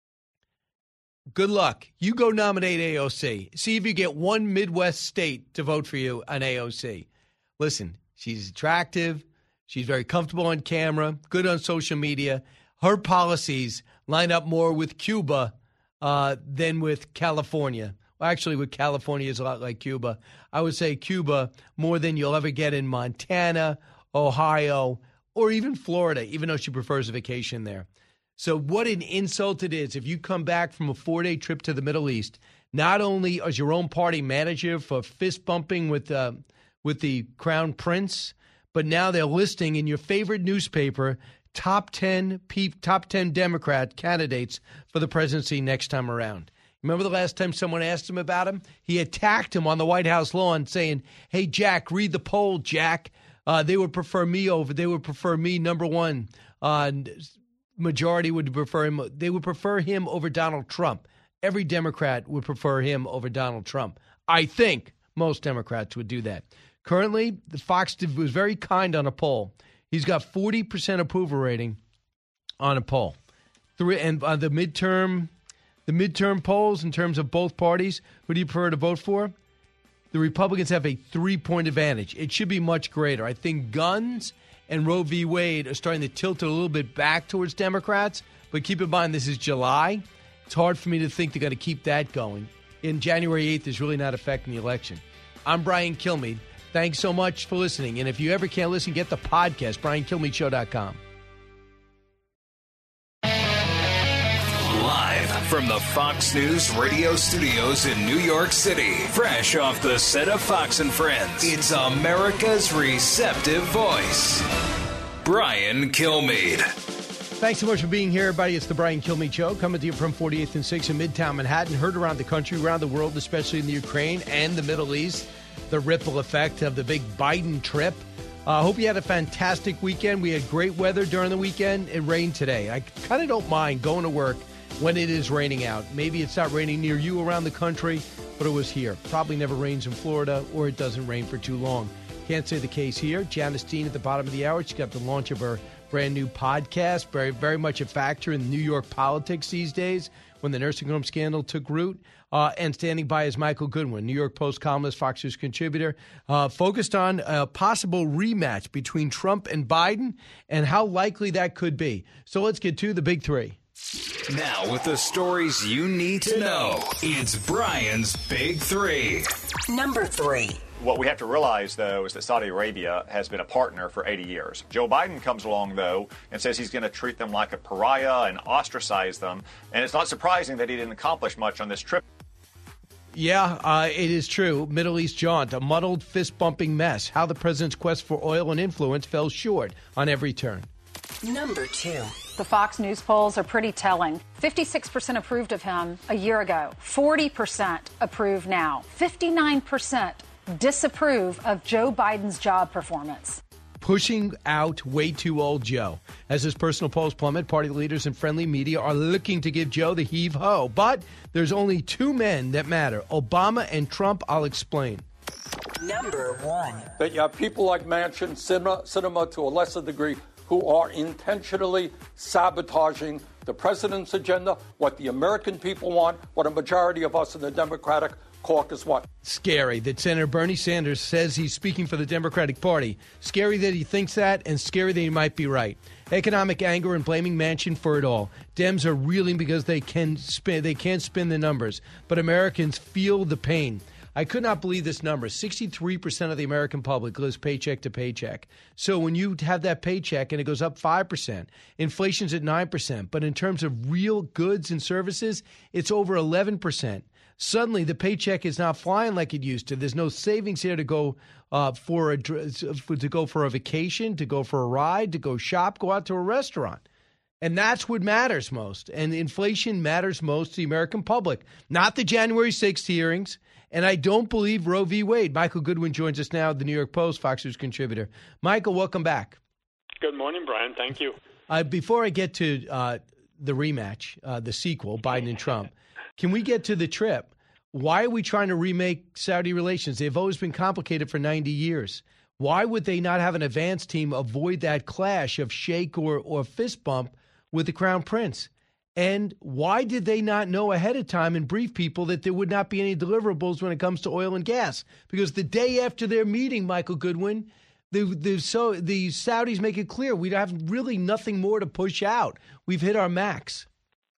Good luck. You go nominate A O C. See if you get one Midwest state to vote for you on A O C. Listen, she's attractive. She's very comfortable on camera, good on social media. Her policies line up more with Cuba uh, than with California. Well, actually, with California is a lot like Cuba. I would say Cuba more than you'll ever get in Montana, Ohio, or even Florida, even though she prefers a vacation there. So what an insult it is if you come back from a four-day trip to the Middle East, not only as your own party manager for fist-bumping with, uh, with the Crown Prince, but now they're listing in your favorite newspaper top ten pe- top ten Democrat candidates for the presidency next time around. Remember the last time someone asked him about him? He attacked him on the White House lawn saying, hey, Jack, read the poll, Jack. Uh, they would prefer me over. They would prefer me, number one. Uh, majority would prefer him. They would prefer him over Donald Trump. Every Democrat would prefer him over Donald Trump. I think most Democrats would do that. Currently, the Fox was very kind on a poll. He's got forty percent approval rating on a poll. Three, and on the midterm, the midterm polls in terms of both parties, who do you prefer to vote for? The Republicans have a three-point advantage. It should be much greater. I think guns and Roe v. Wade are starting to tilt it a little bit back towards Democrats. But keep in mind, this is July. It's hard for me to think they're going to keep that going. And January eighth is really not affecting the election. I'm Brian Kilmeade. Thanks so much for listening. And if you ever can't listen, get the podcast, brian kilmeade show dot com. Live from the Fox News radio studios in New York City, fresh off the set of Fox and Friends, it's America's receptive voice, Brian Kilmeade. Thanks so much for being here, everybody. It's the Brian Kilmeade Show, coming to you from forty-eighth and sixth in Midtown Manhattan. Heard around the country, around the world, especially in the Ukraine and the Middle East. The ripple effect of the big Biden trip. I uh, hope you had a fantastic weekend. We had great weather during the weekend. It rained today. I kind of don't mind going to work when it is raining out. Maybe it's not raining near you around the country, but it was here. Probably never rains in Florida, or it doesn't rain for too long. Can't say the case here. Janice Dean at the bottom of the hour. She got the launch of her brand new podcast. Very, very much a factor in New York politics these days when the nursing home scandal took root. Uh, and standing by is Michael Goodwin, New York Post columnist, Fox News contributor, uh, focused on a possible rematch between Trump and Biden and how likely that could be. So let's get to the big three. Now, with the stories you need to know, it's Brian's Big Three. Number three. What we have to realize, though, is that Saudi Arabia has been a partner for eighty years. Joe Biden comes along, though, and says he's going to treat them like a pariah and ostracize them. And it's not surprising that he didn't accomplish much on this trip. Yeah, uh, it is true. Middle East jaunt, a muddled, fist-bumping mess. How the president's quest for oil and influence fell short on every turn. Number two. The Fox News polls are pretty telling. fifty-six percent approved of him a year ago. forty percent approve now. fifty-nine percent disapprove of Joe Biden's job performance. Pushing out way too old Joe. As his personal polls plummet, party leaders and friendly media are looking to give Joe the heave-ho. But there's only two men that matter, Obama and Trump. I'll explain. Number one. That you have people like Manchin, Sinema, Sinema to a lesser degree, who are intentionally sabotaging the president's agenda, what the American people want, what a majority of us in the Democratic caucus want. Scary that Senator Bernie Sanders says he's speaking for the Democratic Party. Scary that he thinks that, and scary that he might be right. Economic anger and blaming Manchin for it all. Dems are reeling because they can spin, they can't spin the numbers, but Americans feel the pain. I could not believe this number. sixty-three percent of the American public lives paycheck to paycheck. So when you have that paycheck and it goes up five percent, inflation's at nine percent. But in terms of real goods and services, it's over eleven percent. Suddenly, the paycheck is not flying like it used to. There's no savings here to go uh, for a to go for a vacation, to go for a ride, to go shop, go out to a restaurant. And that's what matters most. And inflation matters most to the American public, not the January sixth hearings. And I don't believe Roe v. Wade. Michael Goodwin joins us now, the New York Post, Fox News contributor. Michael, welcome back. Good morning, Brian. Thank you. Uh, before I get to uh, the rematch, uh, the sequel, Biden and Trump, can we get to the trip? Why are we trying to remake Saudi relations? They've always been complicated for ninety years. Why would they not have an advance team avoid that clash of shake or, or fist bump with the Crown Prince? And why did they not know ahead of time and brief people that there would not be any deliverables when it comes to oil and gas? Because the day after their meeting, Michael Goodwin, the the so the Saudis make it clear we have really nothing more to push out. We've hit our max.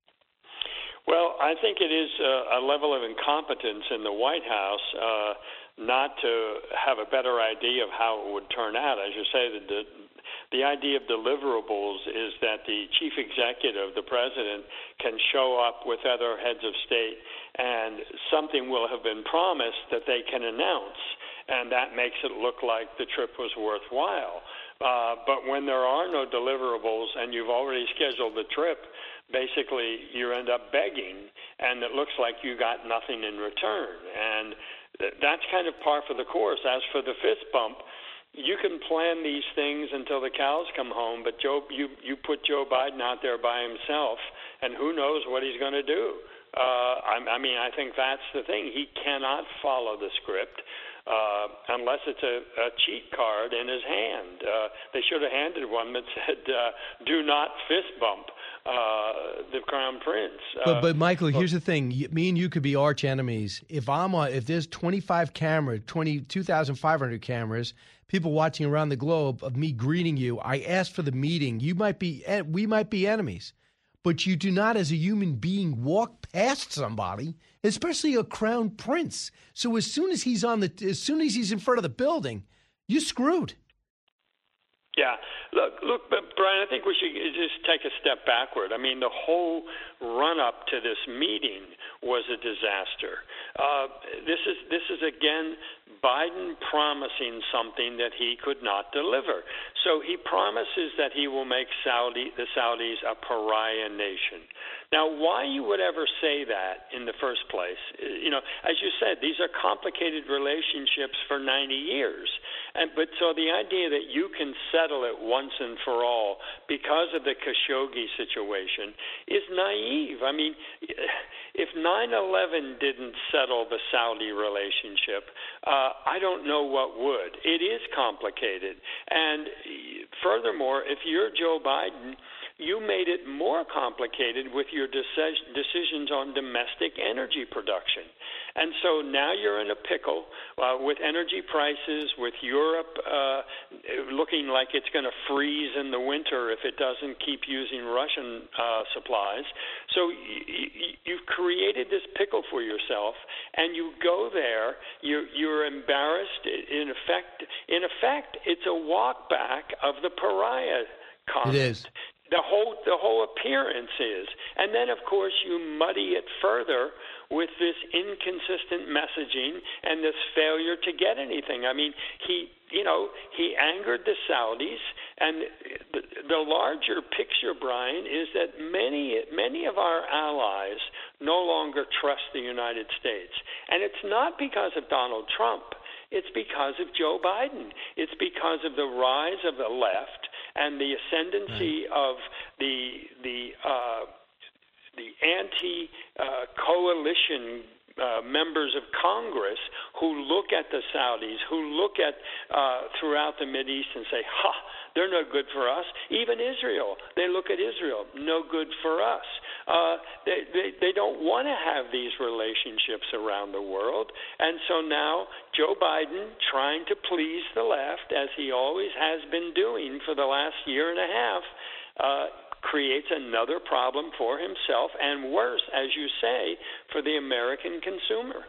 Well, I think it is a, a level of incompetence in the White House uh, not to have a better idea of how it would turn out. As you say, the, the The idea of deliverables is that the chief executive, the president, can show up with other heads of state and something will have been promised that they can announce, and that makes it look like the trip was worthwhile. Uh, but when there are no deliverables and you've already scheduled the trip, basically you end up begging, and it looks like you got nothing in return. And th- that's kind of par for the course. As for the fist bump, you can plan these things until the cows come home, but Joe, you you put Joe Biden out there by himself, and who knows what he's going to do. Uh, I, I mean, I think that's the thing. He cannot follow the script uh, unless it's a, a cheat card in his hand. Uh, they should have handed one that said, uh, do not fist bump uh, the Crown Prince. Uh, but, but Michael, here's the thing. Me and you could be arch enemies. If I'm on, if there's twenty-five cameras, twenty-two thousand five hundred cameras, people watching around the globe of me greeting you, I asked for the meeting. You might be, we might be enemies, but you do not, as a human being, walk past somebody, especially a crown prince. So as soon as he's on the, as soon as he's in front of the building, you're screwed. Yeah. Look, look, Brian, I think we should just take a step backward. I mean, the whole run-up to this meeting was a disaster. Uh, this is, this is again, Biden promising something that he could not deliver. So he promises that he will make Saudi, the Saudis a pariah nation. Now, why you would ever say that in the first place, you know, as you said, these are complicated relationships for ninety years. And, but so the idea that you can settle it once and for all because of the Khashoggi situation is naive. I mean, if nine eleven didn't settle the Saudi relationship, uh, I don't know what would. It is complicated. And furthermore, if you're Joe Biden, you made it more complicated with your deci- decisions on domestic energy production. And so now you're in a pickle uh, with energy prices, with Europe uh, looking like it's going to freeze in the winter if it doesn't keep using Russian uh, supplies. So y- y- you've created this pickle for yourself, and you go there, you're, you're embarrassed. In effect, in effect, it's a walk back of the pariah comment. It is. The whole the whole appearance is. And then, of course, you muddy it further with this inconsistent messaging and this failure to get anything. I mean, he, you know, he angered the Saudis, and the, the larger picture, Brian, is that many, many of our allies no longer trust the United States. And it's not because of Donald Trump. It's because of Joe Biden. It's because of the rise of the left and the ascendancy right. of the the uh, the anti-coalition uh, members of Congress who look at the Saudis, who look at uh, throughout the Mideast and say, "Ha, they're no good for us." Even Israel, they look at Israel, no good for us. Uh, they, they they don't want to have these relationships around the world, and so now Joe Biden, trying to please the left, as he always has been doing for the last year and a half, uh, creates another problem for himself, and worse, as you say, for the American consumer.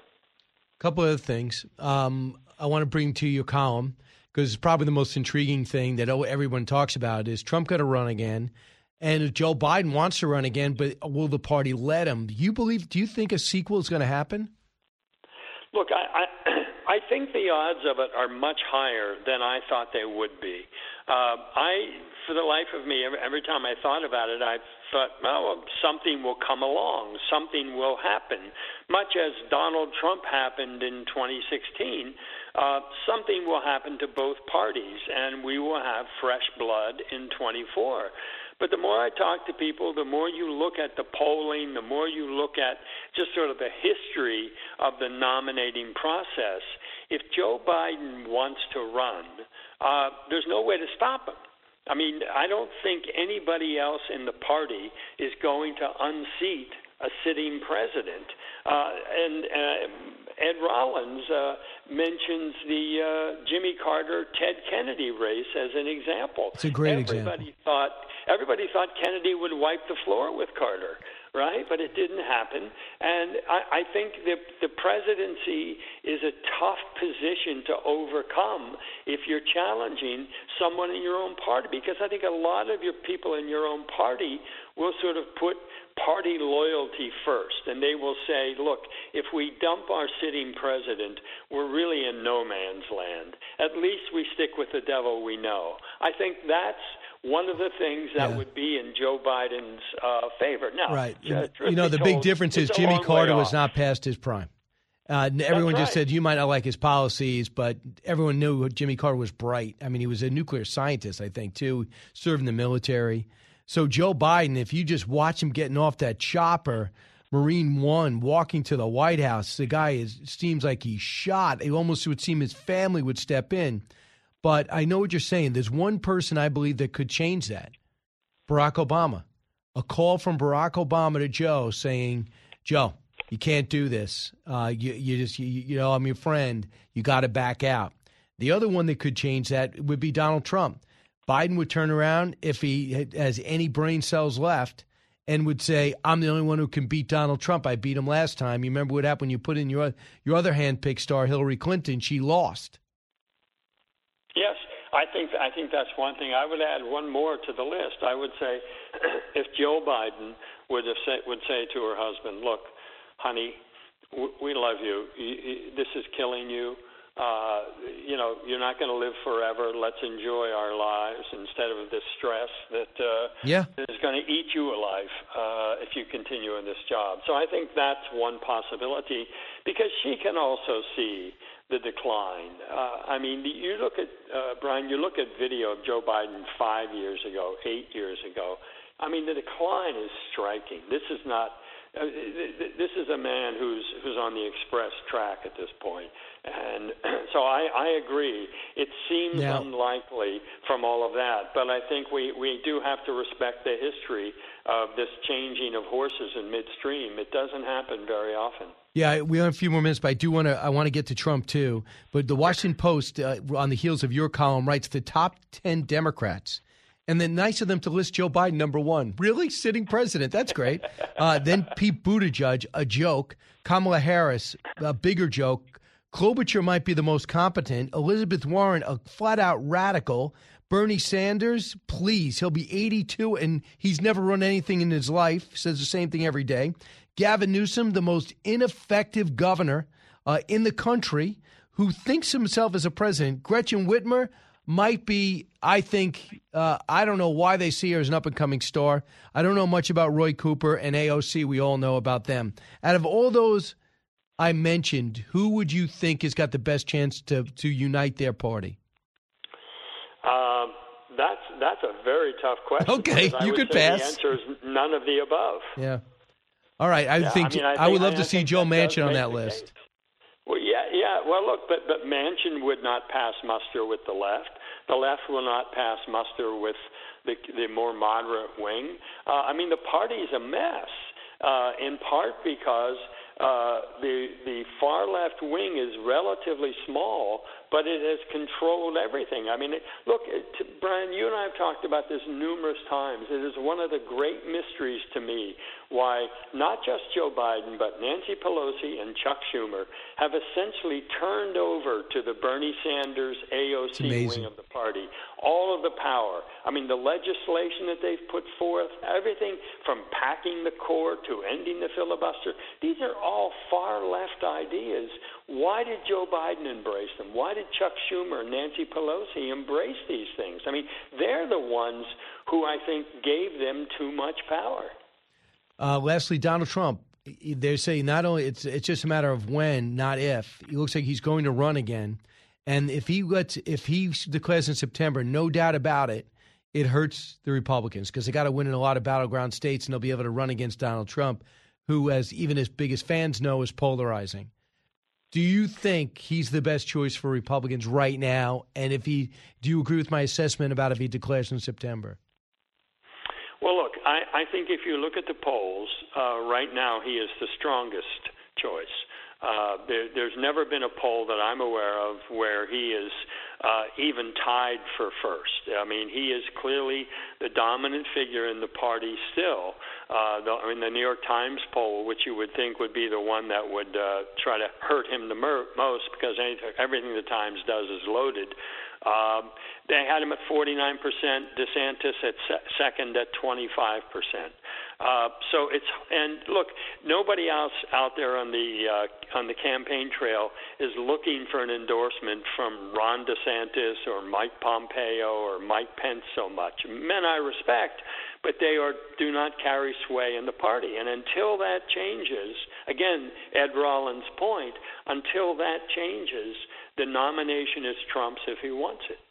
A couple other things. Um, I want to bring to your column, because it's probably the most intriguing thing that everyone talks about is Trump going to run again. And Joe Biden wants to run again, but will the party let him? Do you believe? Do you think a sequel is going to happen? Look, I, I, I think the odds of it are much higher than I thought they would be. Uh, I, for the life of me, every, every time I thought about it, I thought, well, something will come along, something will happen. Much as Donald Trump happened in twenty sixteen, uh, something will happen to both parties, and we will have fresh blood in twenty-four. But the more I talk to people, the more you look at the polling, the more you look at just sort of the history of the nominating process. If Joe Biden wants to run, uh, there's no way to stop him. I mean, I don't think anybody else in the party is going to unseat a sitting president. Uh, and uh, Ed Rollins uh, mentions the uh, Jimmy Carter, Ted Kennedy race as an example. It's a great everybody example. Thought, everybody thought Kennedy would wipe the floor with Carter, right? But it didn't happen. And I, I think the, the presidency is a tough position to overcome if you're challenging someone in your own party, because I think a lot of your people in your own party will sort of put party loyalty first, and they will say, look, if we dump our sitting president, we're really in no man's land. At least we stick with the devil we know. I think that's one of the things that yeah. would be in Joe Biden's uh, favor. Now, right. Uh, you know, the told, big difference is Jimmy Carter was not past his prime. Uh, everyone right. just said, you might not like his policies, but everyone knew Jimmy Carter was bright. I mean, he was a nuclear scientist, I think, too, served in the military. So Joe Biden, if you just watch him getting off that chopper, Marine One, walking to the White House, the guy is seems like he's shot. It almost would seem his family would step in. But I know what you're saying. There's one person I believe that could change that, Barack Obama. A call from Barack Obama to Joe saying, Joe, you can't do this. Uh, you, you just, you, you know, I'm your friend. You got to back out. The other one that could change that would be Donald Trump. Biden would turn around if he has any brain cells left and would say, I'm the only one who can beat Donald Trump. I beat him last time. You remember what happened when you put in your your other handpicked star, Hillary Clinton? She lost. Yes, I think I think that's one thing. I would add one more to the list. I would say if Joe Biden would have say, would say to her husband, look, honey, w- we love you. you, you this is killing you. Uh, you know, you're not going to live forever. Let's enjoy our lives instead of this stress that uh, yeah. is going to eat you alive uh, if you continue in this job. So I think that's one possibility, because she can also see the decline. Uh, I mean, you look at, uh, Brian, you look at video of Joe Biden five years ago, eight years ago. I mean, the decline is striking. This is not Uh, this is a man who's who's on the express track at this point. And so I, I agree. It seems now, unlikely from all of that, but I think we, we do have to respect the history of this changing of horses in midstream. It doesn't happen very often. Yeah, we have a few more minutes, but I do want to. I want to get to Trump too. But the Washington Post, uh, on the heels of your column, writes the top ten Democrats, and then nice of them to list Joe Biden number one. Really, sitting president? That's great. Uh, then Pete Buttigieg, a joke. Kamala Harris, a bigger joke. Klobuchar might be the most competent. Elizabeth Warren, a flat-out radical. Bernie Sanders, please, he'll be eighty-two, and he's never run anything in his life. Says the same thing every day. Gavin Newsom, the most ineffective governor uh, in the country, who thinks himself as a president. Gretchen Whitmer might be, I think, uh, I don't know why they see her as an up-and-coming star. I don't know much about Roy Cooper and A O C. We all know about them. Out of all those I mentioned, who would you think has got the best chance to, to unite their party? Um, that's that's a very tough question. Okay, I you would could say pass. The answer is none of the above. Yeah. All right. I Yeah, think I, mean, I, I think, would love I, to I see think Joe that does Manchin on make that the list. case. Well, yeah, yeah. Well, look, but but Manchin would not pass muster with the left. The left will not pass muster with the the more moderate wing. Uh, I mean, the party's a mess, uh, in part because uh, the the far left wing is relatively small, but it has controlled everything. I mean, it, look, it, Brian, you and I have talked about this numerous times. It is one of the great mysteries to me why not just Joe Biden, but Nancy Pelosi and Chuck Schumer have essentially turned over to the Bernie Sanders A O C wing of the party all of the power. I mean, the legislation that they've put forth, everything from packing the court to ending the filibuster, these are all far left ideas. Why did Joe Biden embrace them? Why did Chuck Schumer and Nancy Pelosi embrace these things? I mean, they're the ones who I think gave them too much power. Uh, lastly, Donald Trump. They're saying not only it's it's just a matter of when, not if. He looks like he's going to run again, and if he lets if he declares in September, no doubt about it, it hurts the Republicans because they got to win in a lot of battleground states, and they'll be able to run against Donald Trump, who, as even his biggest fans know, is polarizing. Do you think he's the best choice for Republicans right now? And if he, do you agree with my assessment about if he declares in September? Well, look, I, I think if you look at the polls, uh, right now he is the strongest choice. Uh, there, there's never been a poll that I'm aware of where he is uh, even tied for first. I mean, he is clearly the dominant figure in the party still. Uh, the, I mean, the New York Times poll, which you would think would be the one that would uh, try to hurt him the mer- most because anything, everything the Times does is loaded. Um, they had him at forty-nine percent, DeSantis at se- second at twenty-five percent. Uh, so it's and look, nobody else out there on the uh, on the campaign trail is looking for an endorsement from Ron DeSantis or Mike Pompeo or Mike Pence so much. Men I respect, but they are do not carry sway in the party. And until that changes, again, Ed Rollins' point, until that changes, the nomination is Trump's if he wants it.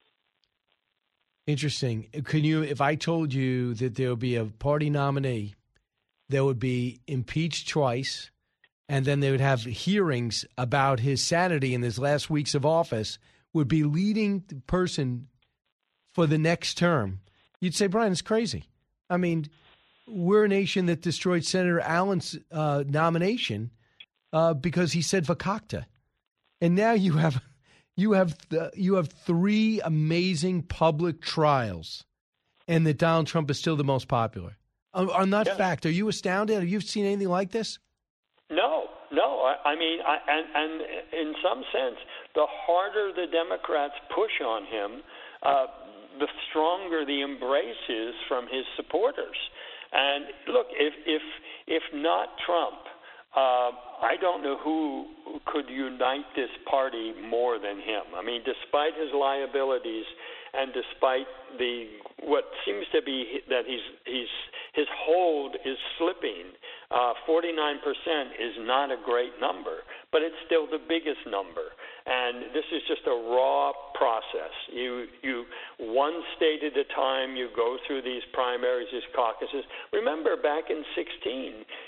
Interesting. Can you, if I told you that there would be a party nominee that would be impeached twice, and then they would have hearings about his sanity in his last weeks of office, would be leading person for the next term, you'd say, Brian, it's crazy. I mean, we're a nation that destroyed Senator Allen's uh, nomination uh, because he said vakakta. And now you have you have the, you have three amazing public trials, and that Donald Trump is still the most popular. On, on that yeah. fact, are you astounded? Have you seen anything like this? No, no. I, I mean, I, and, and in some sense, the harder the Democrats push on him, uh, the stronger the embrace is from his supporters. And look, if if if not Trump, Uh, I don't know who could unite this party more than him. I mean, despite his liabilities and despite the what seems to be that he's he's his hold is slipping. Uh, forty-nine percent is not a great number, but it's still the biggest number. And this is just a raw process. You you one state at a time. You go through these primaries, these caucuses. Remember, back in sixteen,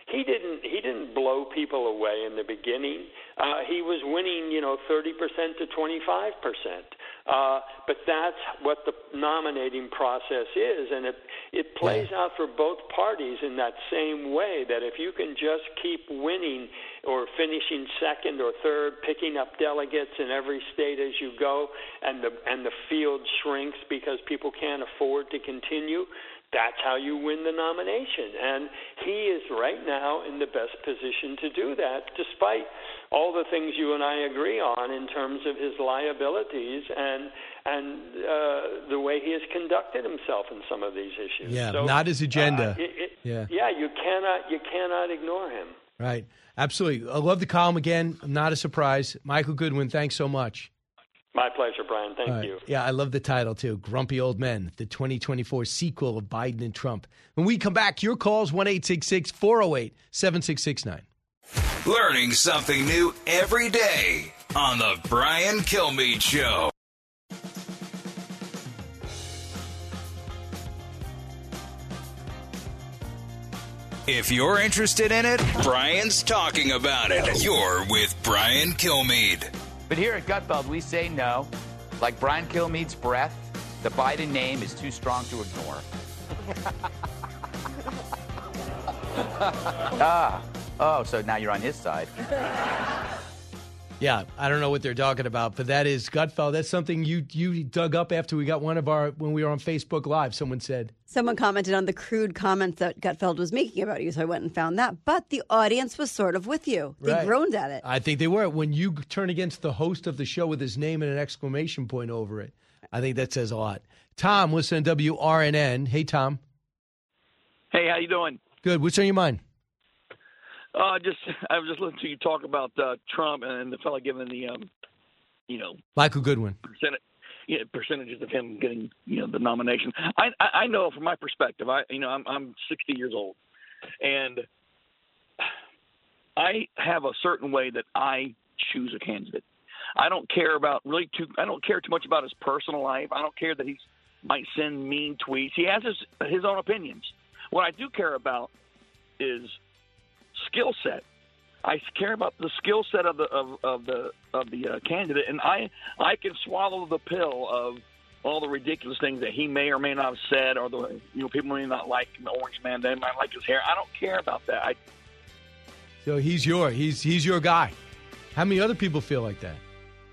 he didn't he didn't blow people away in the beginning. Uh, he was winning, you know, thirty percent to twenty-five percent. Uh, but that's what the nominating process is, and it it plays yeah. out for both parties in that same way, that if you can just keep winning or finishing second or third, picking up delegates in every state as you go, and the and the field shrinks because people can't afford to continue, that's how you win the nomination. And he is right now in the best position to do that, despite all the things you and I agree on in terms of his liabilities and and uh, the way he has conducted himself in some of these issues. Yeah, so, not his agenda. Uh, it, it, yeah, yeah, you cannot you cannot ignore him. Right, absolutely. I love the column again. Not a surprise. Michael Goodwin, thanks so much. My pleasure, Brian. Thank right. you. Yeah, I love the title, too. Grumpy Old Men, the twenty twenty-four sequel of Biden and Trump. When we come back, your calls, one eight six six, four oh eight, seven six six nine. Learning something new every day on the Brian Kilmeade Show. If you're interested in it, Brian's talking about it. You're with Brian Kilmeade. But here at Gutfeld, we say no. Like Brian Kilmeade's breath, the Biden name is too strong to ignore. ah, oh, so now you're on his side. Yeah, I don't know what they're talking about, but that is Gutfeld. That's something you you dug up after we got one of our, when we were on Facebook Live, someone said. Someone commented on the crude comments that Gutfeld was making about you, so I went and found that. But the audience was sort of with you. They Right. groaned at it. I think they were. When you turn against the host of the show with his name and an exclamation point over it, I think that says a lot. Tom, listen to W R N N. Hey, Tom. Hey, how you doing? Good. What's on your mind? Uh, just I was just listening to you talk about uh, Trump and the fella giving the, um, you know, Michael Goodwin. percentage, yeah, percentages of him getting, you know, the nomination. I, I I know from my perspective. I you know I'm I'm sixty years old, and I have a certain way that I choose a candidate. I don't care about really too. I don't care too much about his personal life. I don't care that he might send mean tweets. He has his his own opinions. What I do care about is skill set. I care about the skill set of the of, of the of the uh, candidate, and I I can swallow the pill of all the ridiculous things that he may or may not have said, or the you know people may not like the Orange Man, they might like his hair. I don't care about that. I, So he's your he's he's your guy. How many other people feel like that?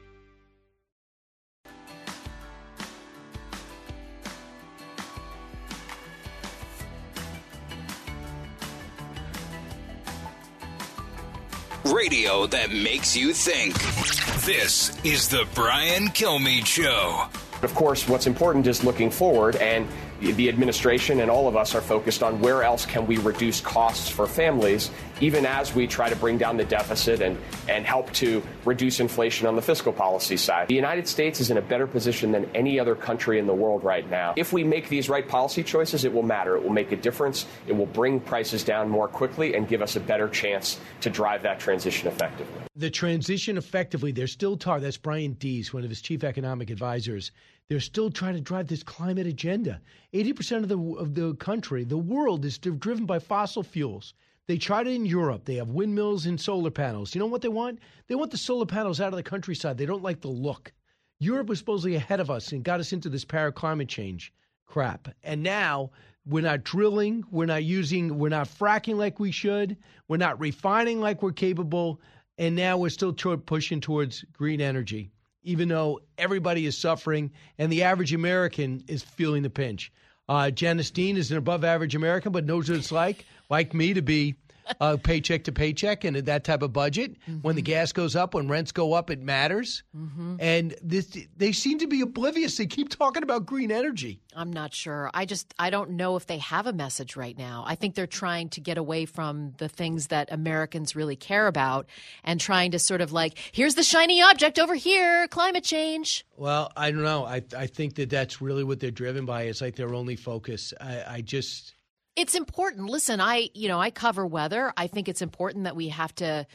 Radio that makes you think. This is the Brian Kilmeade Show. Of course, what's important is looking forward, and the administration and all of us are focused on where else can we reduce costs for families, even as we try to bring down the deficit and, and help to reduce inflation on the fiscal policy side. The United States is in a better position than any other country in the world right now. If we make these right policy choices, it will matter. It will make a difference. It will bring prices down more quickly and give us a better chance to drive that transition effectively. The transition effectively, they're still tar. That's Brian Deese, one of his chief economic advisors. They're still trying to drive this climate agenda. eighty percent of the of the country, the world, is driven by fossil fuels. They tried it in Europe. They have windmills and solar panels. You know what they want? They want the solar panels out of the countryside. They don't like the look. Europe was supposedly ahead of us and got us into this Paris climate change crap. And now we're not drilling. We're not using, we're not fracking like we should. We're not refining like we're capable. And now we're still toward pushing towards green energy, even though everybody is suffering and the average American is feeling the pinch. Uh, Janice Dean is an above-average American, but knows what it's like, like me, to be uh, paycheck to paycheck and that type of budget. Mm-hmm. When the gas goes up, when rents go up, it matters. Mm-hmm. And this, they seem to be oblivious. They keep talking about green energy. I'm not sure. I just I don't know if they have a message right now. I think they're trying to get away from the things that Americans really care about and trying to sort of like, here's the shiny object over here, climate change. Well, I don't know. I I think that that's really what they're driven by. It's like their only focus. I, I just... It's important. Listen, I, you know, I cover weather. I think it's important that we have to,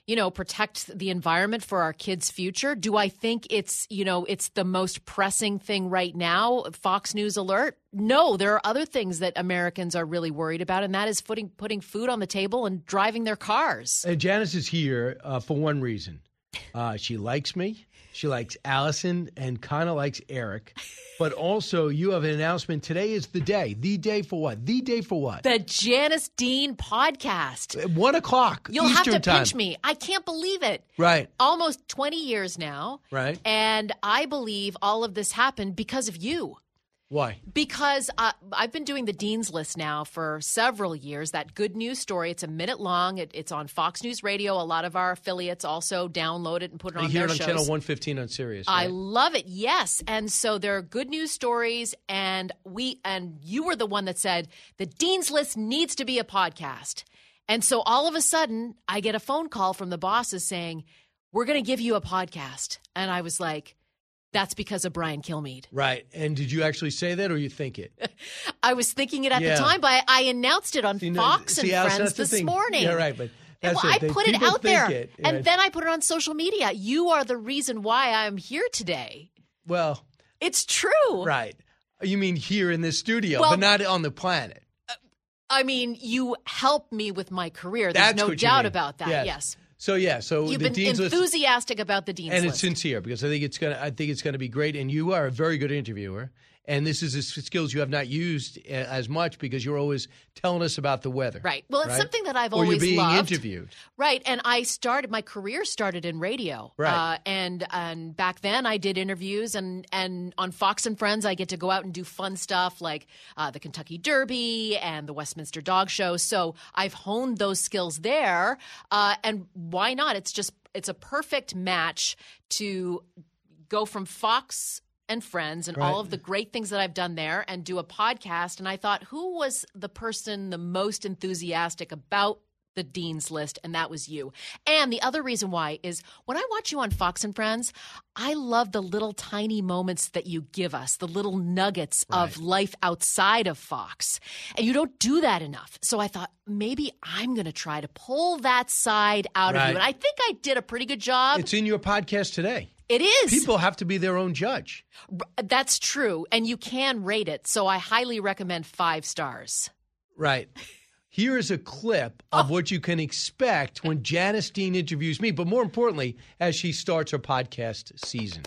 you know, protect the environment for our kids' future? Do I think it's, you know, it's the most pressing thing right now? Fox News alert? No, there are other things that Americans are really worried about, and that is putting, putting food on the table and driving their cars. And Janice is here uh, for one reason. Uh, she likes me. She likes Allison and kind of likes Eric. But also, you have an announcement. Today is the day. The day for what? The day for what? The Janice Dean podcast. At one o'clock You'll Eastern have to time. pinch me. I can't believe it. Right. Almost twenty years now. Right. And I believe all of this happened because of you. Why? Because uh, I've been doing the Dean's List now for several years. That good news story, it's a minute long. It, it's on Fox News Radio. A lot of our affiliates also download it and put it on I hear their it on shows. Channel one fifteen on Sirius. I Right? love it. Yes. And so there are good news stories, and we and you were the one that said the Dean's List needs to be a podcast. And so all of a sudden, I get a phone call from the bosses saying, "We're going to give you a podcast." And I was like, that's because of Brian Kilmeade. Right. And did you actually say that, or you think it? I was thinking it at Yeah. the time, but I announced it on See, no, Fox see, and Allison, Friends that's the this thing. morning. Yeah, right. But And that's well, it. I They- put it people out think there, it, and yeah. then I put it on social media. You are the reason why I'm here today. Well, it's true. Right. You mean here in this studio, Well- but not on the planet. I mean, you helped me with my career. There's That's no what you doubt mean. about that. Yes. Yes. So yeah, so You've the been Dean's List, enthusiastic about the Dean's and List. it's sincere because I think it's gonna. I think it's gonna be great. And you are a very good interviewer. And this is a skills you have not used uh, as much because you're always telling us about the weather. Right. Well, it's right? something that I've or always you're being loved. interviewed. Right. And I started, my career started in radio. Right. Uh, and and back then I did interviews, and, and on Fox and Friends I get to go out and do fun stuff like uh, the Kentucky Derby and the Westminster Dog Show. So I've honed those skills there. Uh, and why not? It's just, it's a perfect match to go from Fox and Friends and Right. all of the great things that I've done there and do a podcast. And I thought, who was the person the most enthusiastic about the Dean's List? And that was you. And the other reason why is when I watch you on Fox and Friends, I love the little tiny moments that you give us, the little nuggets of life outside of Fox. And you don't do that enough. So I thought, maybe I'm going to try to pull that side out of Right. you. And I think I did a pretty good job. It's in your podcast today. It is. People have to be their own judge. That's true. And you can rate it. So I highly recommend five stars. Right. Here is a clip of what you can expect when Janice Dean interviews me, but more importantly, as she starts her podcast season.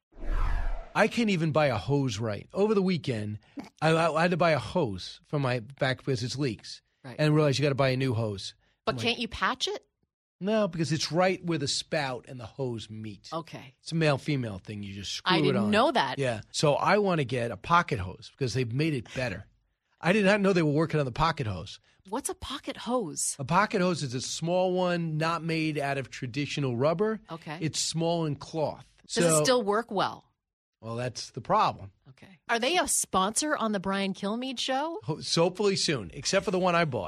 I can't even buy a hose right. Over the weekend, I, I had to buy a hose for my back because it leaks. Right. And realize you got to buy a new hose. But I'm can't you patch it? No, because it's right where the spout and the hose meet. Okay. It's a male-female thing. You just screw I it didn't on. know that. Yeah. So I want to get a pocket hose because they've made it better. I did not know they were working on the pocket hose. What's a pocket hose? A pocket hose is a small one, not made out of traditional rubber. Okay. It's small in cloth. Does so, it still work well? Well, that's the problem. Okay. Are they a sponsor on the Brian Kilmeade show? Ho- So hopefully soon, except for the one I bought.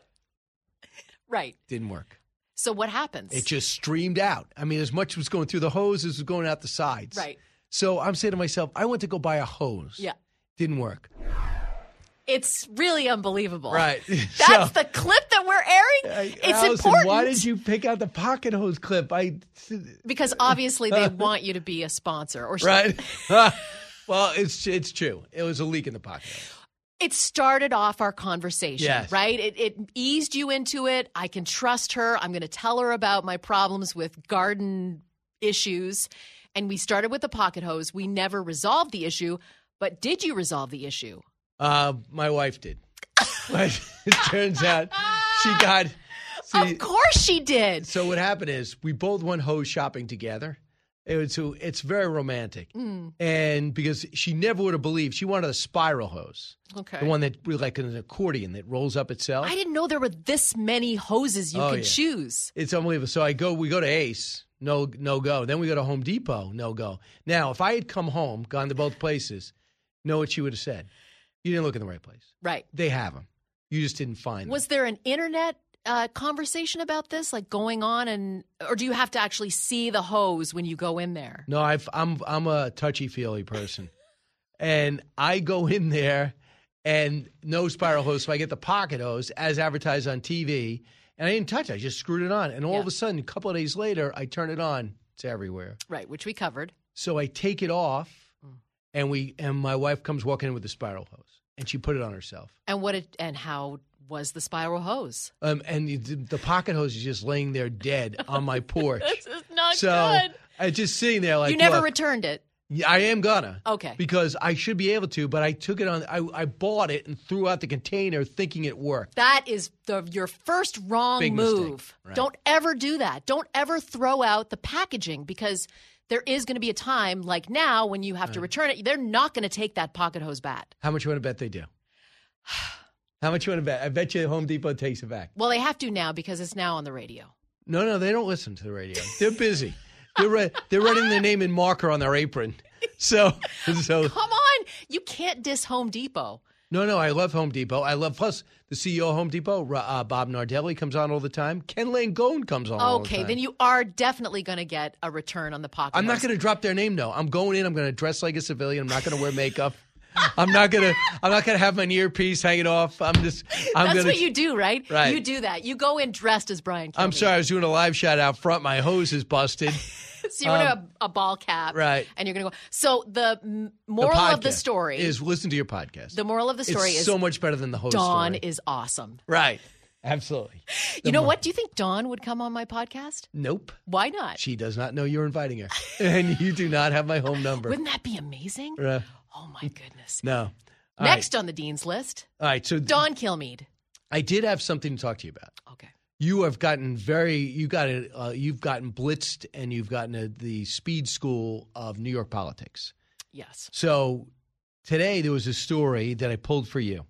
Right. Didn't work. So what happens? It just streamed out. I mean, as much was going through the hose as was going out the sides. Right. So I'm saying to myself, I went to go buy a hose. Yeah. Didn't work. It's really unbelievable. Right. That's So- the clip that we're airing. It's Allison, important. why did you pick out the pocket hose clip? I Because obviously they want you to be a sponsor. Or right. Well, it's it's true. It was a leak in the pocket hose. It started off our conversation, Yes. right? It, it eased you into it. I can trust her. I'm going to tell her about my problems with garden issues. And we started with the pocket hose. We never resolved the issue. But did you resolve the issue? Uh, my wife did. But it turns out she got. See, Of course she did. So what happened is we both went hose shopping together. It was, it's very romantic. Mm. And because she never would have believed, she wanted a spiral hose. Okay. The one that like an accordion that rolls up itself. I didn't know there were this many hoses you Oh, could yeah. choose. It's unbelievable. So I go, we go to Ace, no, no go. Then we go to Home Depot, no go. Now, if I had come home, gone to both places, know what she would have said? You didn't look in the right place. Right. They have them. You just didn't find them. Was there an internet uh, conversation about this, like going on, and or do you have to actually see the hose when you go in there? No, I've, I'm I'm a touchy feely person, and I go in there, and no spiral hose, so I get the pocket hose as advertised on T V, And I didn't touch it. I just screwed it on. And all Yeah. of a sudden, a couple of days later, I turn it on. It's everywhere. Right, which we covered. So I take it off, and we and my wife comes walking in with the spiral hose, and she put it on herself. And what? It, and how was the spiral hose? Um, and the, the pocket hose is just laying there dead on my porch. This is not so good. I just sitting there like you never look, returned it. Yeah, I am gonna. Okay. Because I should be able to, but I took it on. I, I bought it and threw out the container thinking it worked. That is the your first wrong Big move. mistake. Right. Don't ever do that. Don't ever throw out the packaging because there is going to be a time like now when you have to return it. They're not going to take that pocket hose back. How much you want to bet they do? How much you want to bet? I bet you Home Depot takes it back. Well, they have to now because it's now on the radio. No, no, they don't listen to the radio. They're busy. They're re- they're writing their name in marker on their apron. So, so Come on. You can't diss Home Depot. no, no. I love Home Depot. I love plus the C E O of Home Depot, uh, Bob Nardelli, comes on all the time. Ken Langone comes on. all the Okay, time. then you are definitely going to get a return on the pocket I'm not hose. going to drop their name though. I'm going in. I'm going to dress like a civilian. I'm not going to wear makeup. I'm not gonna. I'm not gonna have my earpiece hanging off. I'm just. I'm That's gonna, what you do, right? Right. You do that. You go in dressed as Brian Kilmeade. I'm sorry. I was doing a live shot out front. My hose is busted. So you're wearing Um, a, a ball cap, right. And you're going to go. So the m- The moral of the podcast story is listen to your podcast. The moral of the story it's is so much better than the host Dawn story. is awesome. Right. Absolutely. You know what? Do you think Dawn would come on my podcast? Nope. Why not? She does not know you're inviting her, and you do not have my home number. Wouldn't that be amazing? Uh, Oh my goodness. no. All Next right. on the dean's list, All right. So Dawn Kilmeade. I did have something to talk to you about. Okay. You have gotten very, you got it. Uh, you've gotten blitzed, and you've gotten a, the speed school of New York politics. Yes. So today there was a story that I pulled for you.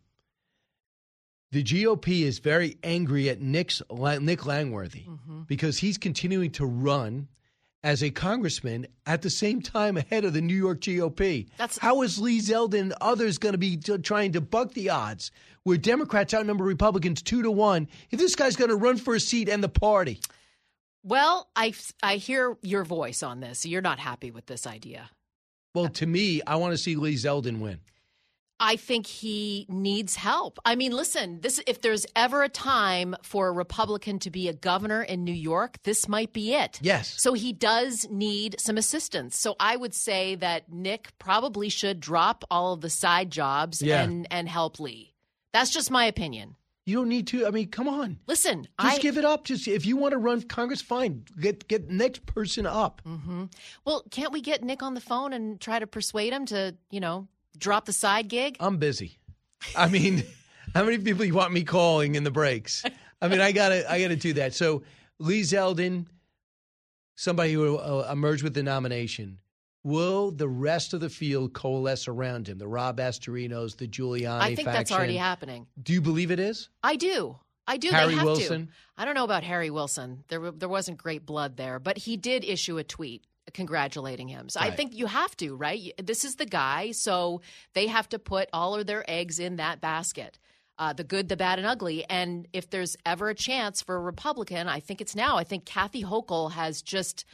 The G O P is very angry at Nick's, Nick Langworthy because he's continuing to run as a congressman at the same time ahead of the New York G O P. That's- How is Lee Zeldin and others going to be t- trying to buck the odds where Democrats outnumber Republicans two to one if this guy's going to run for a seat and the party? Well, I, I hear your voice on this. You're not happy with this idea. Well, to me, I want to see Lee Zeldin win. I think he needs help. I mean, listen, this if there's ever a time for a Republican to be a governor in New York, this might be it. Yes. So he does need some assistance. So I would say that Nick probably should drop all of the side jobs Yeah. and, and help Lee. That's just my opinion. You don't need to. I mean, come on. Listen, Just I give it up. Just if you want to run for Congress, fine. Get get the next person up. hmm Well, can't we get Nick on the phone and try to persuade him to, you know, drop the side gig? I'm busy. I mean, how many people you want me calling in the breaks? I mean, I gotta I gotta do that. So Lee Zeldin, somebody who uh, emerged with the nomination. Will the rest of the field coalesce around him? The Rob Astorinos, the Giuliani I think faction? that's already happening. Do you believe it is? I do. I do. Harry they have Wilson? To. I don't know about Harry Wilson. There, there wasn't great blood there, but he did issue a tweet congratulating him. So I Right. think you have to, right? This is the guy, so they have to put all of their eggs in that basket. Uh, the good, the bad, and ugly. And if there's ever a chance for a Republican, I think it's now. I think Kathy Hochul has just,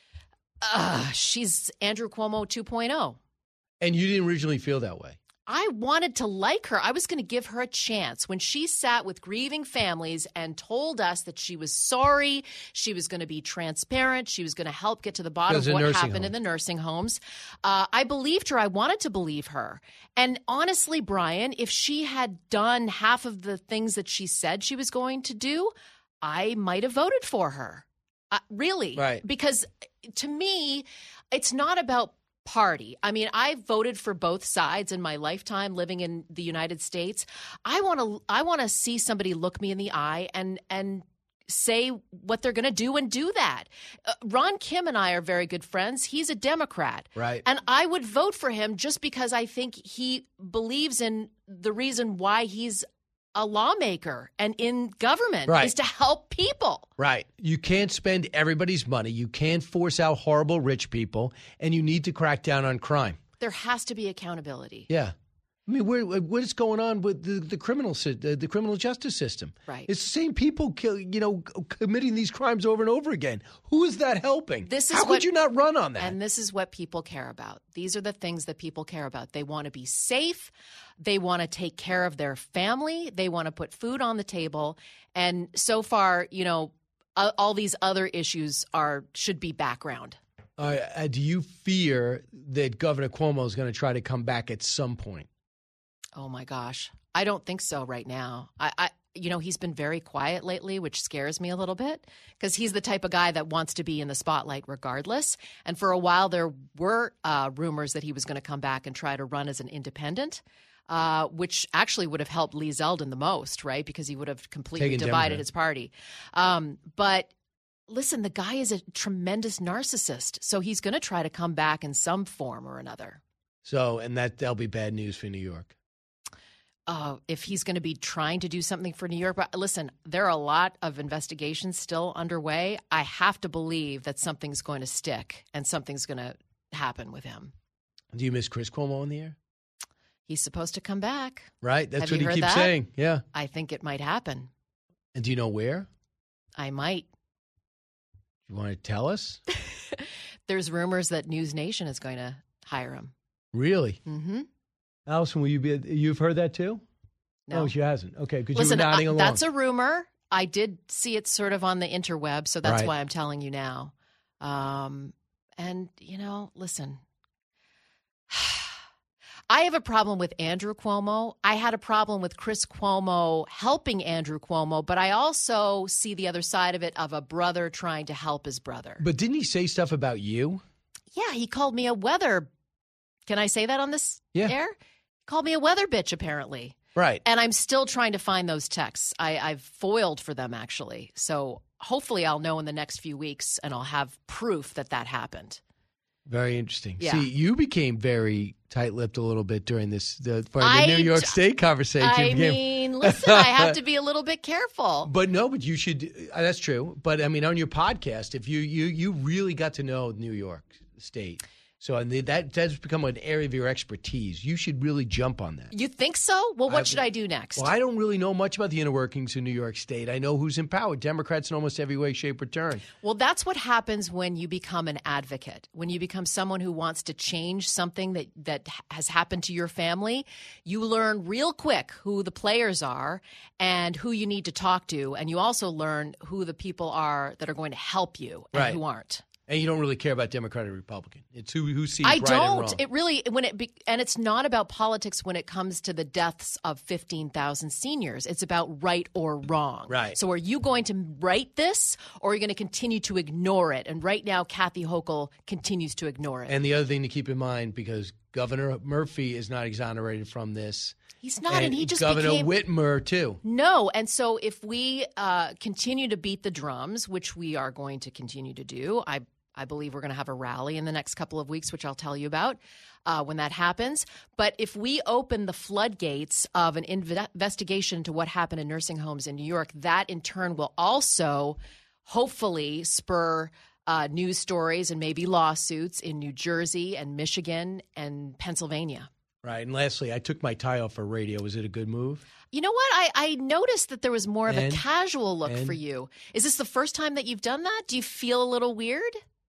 uh, she's Andrew Cuomo two point oh. And you didn't originally feel that way. I wanted to like her. I was going to give her a chance. When she sat with grieving families and told us that she was sorry, she was going to be transparent, she was going to help get to the bottom Because of of what nursing happened in homes. the nursing homes, uh, I believed her. I wanted to believe her. And honestly, Brian, if she had done half of the things that she said she was going to do, I might have voted for her. Uh, really. Right. Because to me, it's not about party. I mean, I voted for both sides in my lifetime living in the United States. I want to I want to see somebody look me in the eye and and say what they're going to do and do that. Uh, Ron Kim and I are very good friends. He's a Democrat. Right. And I would vote for him just because I think he believes in the reason why he's a lawmaker and in government Right. is to help people. Right. You can't spend everybody's money. You can't force out horrible rich people, and you need to crack down on crime. There has to be accountability. Yeah. I mean, where, what is going on with the, the criminal sy- the, the criminal justice system? Right. It's the same people, kill, you know, committing these crimes over and over again. Who is that helping? This is How what, could you not run on that? And this is what people care about. These are the things that people care about. They want to be safe. They want to take care of their family. They want to put food on the table. And so far, you know, uh, all these other issues are should be background. Uh, uh, do you fear that Governor Cuomo is going to try to come back at some point? Oh my gosh. I don't think so right now. I, I you know, he's been very quiet lately, which scares me a little bit because he's the type of guy that wants to be in the spotlight regardless. And for a while there were uh, rumors that he was going to come back and try to run as an independent, uh, which actually would have helped Lee Zeldin the most, right? Because he would have completely Taking divided Democrat. his party. Um, but listen, the guy is a tremendous narcissist. So he's going to try to come back in some form or another. So, and that that'll be bad news for New York. Uh, if he's going to be trying to do something for New York. But listen, there are a lot of investigations still underway. I have to believe that something's going to stick and something's going to happen with him. Do you miss Chris Cuomo in the air? He's supposed to come back. Right? That's Have what you he heard keeps that? saying. Yeah. I think it might happen. And do you know where? I might. You want to tell us? There's rumors that News Nation is going to hire him. Really? Mm-hmm. Allison, will you be? You've heard that too? No, oh, she hasn't. Okay, because you were Listen, nodding uh, along. that's a rumor. I did see it sort of on the interweb, so that's Right. why I'm telling you now. Um, and, you know, listen, I have a problem with Andrew Cuomo. I had a problem with Chris Cuomo helping Andrew Cuomo, but I also see the other side of it of a brother trying to help his brother. But didn't he say stuff about you? Yeah, he called me a weather. Can I say that on this Yeah. air? Called me a weather bitch, apparently. Right. And I'm still trying to find those texts. I, I've foiled for them, actually. So hopefully I'll know in the next few weeks and I'll have proof that that happened. Very interesting. Yeah. See, you became very tight-lipped a little bit during this the, for the I New York d- State conversation. I You became- mean, listen, I have to be a little bit careful. But no, but you should. Uh, that's true. But I mean, on your podcast, if you you you really got to know New York State, so and that that's become an area of your expertise. You should really jump on that. You think so? Well, what I- should I do next? Well, I don't really know much about the inner workings of New York State. I know who's in power. Democrats in almost every way, shape, or turn. Well, that's what happens when you become an advocate, when you become someone who wants to change something that, that has happened to your family. You learn real quick who the players are and who you need to talk to. And you also learn who the people are that are going to help you and Right. who aren't. And you don't really care about Democrat or Republican. It's who who sees I right and don't. wrong. It really when it be, and it's not about politics when it comes to the deaths of fifteen thousand seniors. It's about right or wrong. Right. So are you going to right this or are you going to continue to ignore it? And right now Kathy Hochul continues to ignore it. And the other thing to keep in mind, because Governor Murphy is not exonerated from this. He's not, and he just Governor became- Whitmer too. No. And so if we uh, continue to beat the drums, which we are going to continue to do, I I believe we're going to have a rally in the next couple of weeks, which I'll tell you about uh, when that happens. But if we open the floodgates of an inve- investigation into what happened in nursing homes in New York, that in turn will also hopefully spur uh, news stories and maybe lawsuits in New Jersey and Michigan and Pennsylvania. Right. And lastly, I took my tie off for radio. Was it a good move? You know what? I, I noticed that there was more of And- a casual look and- for you. Is this the first time that you've done that? Do you feel a little weird?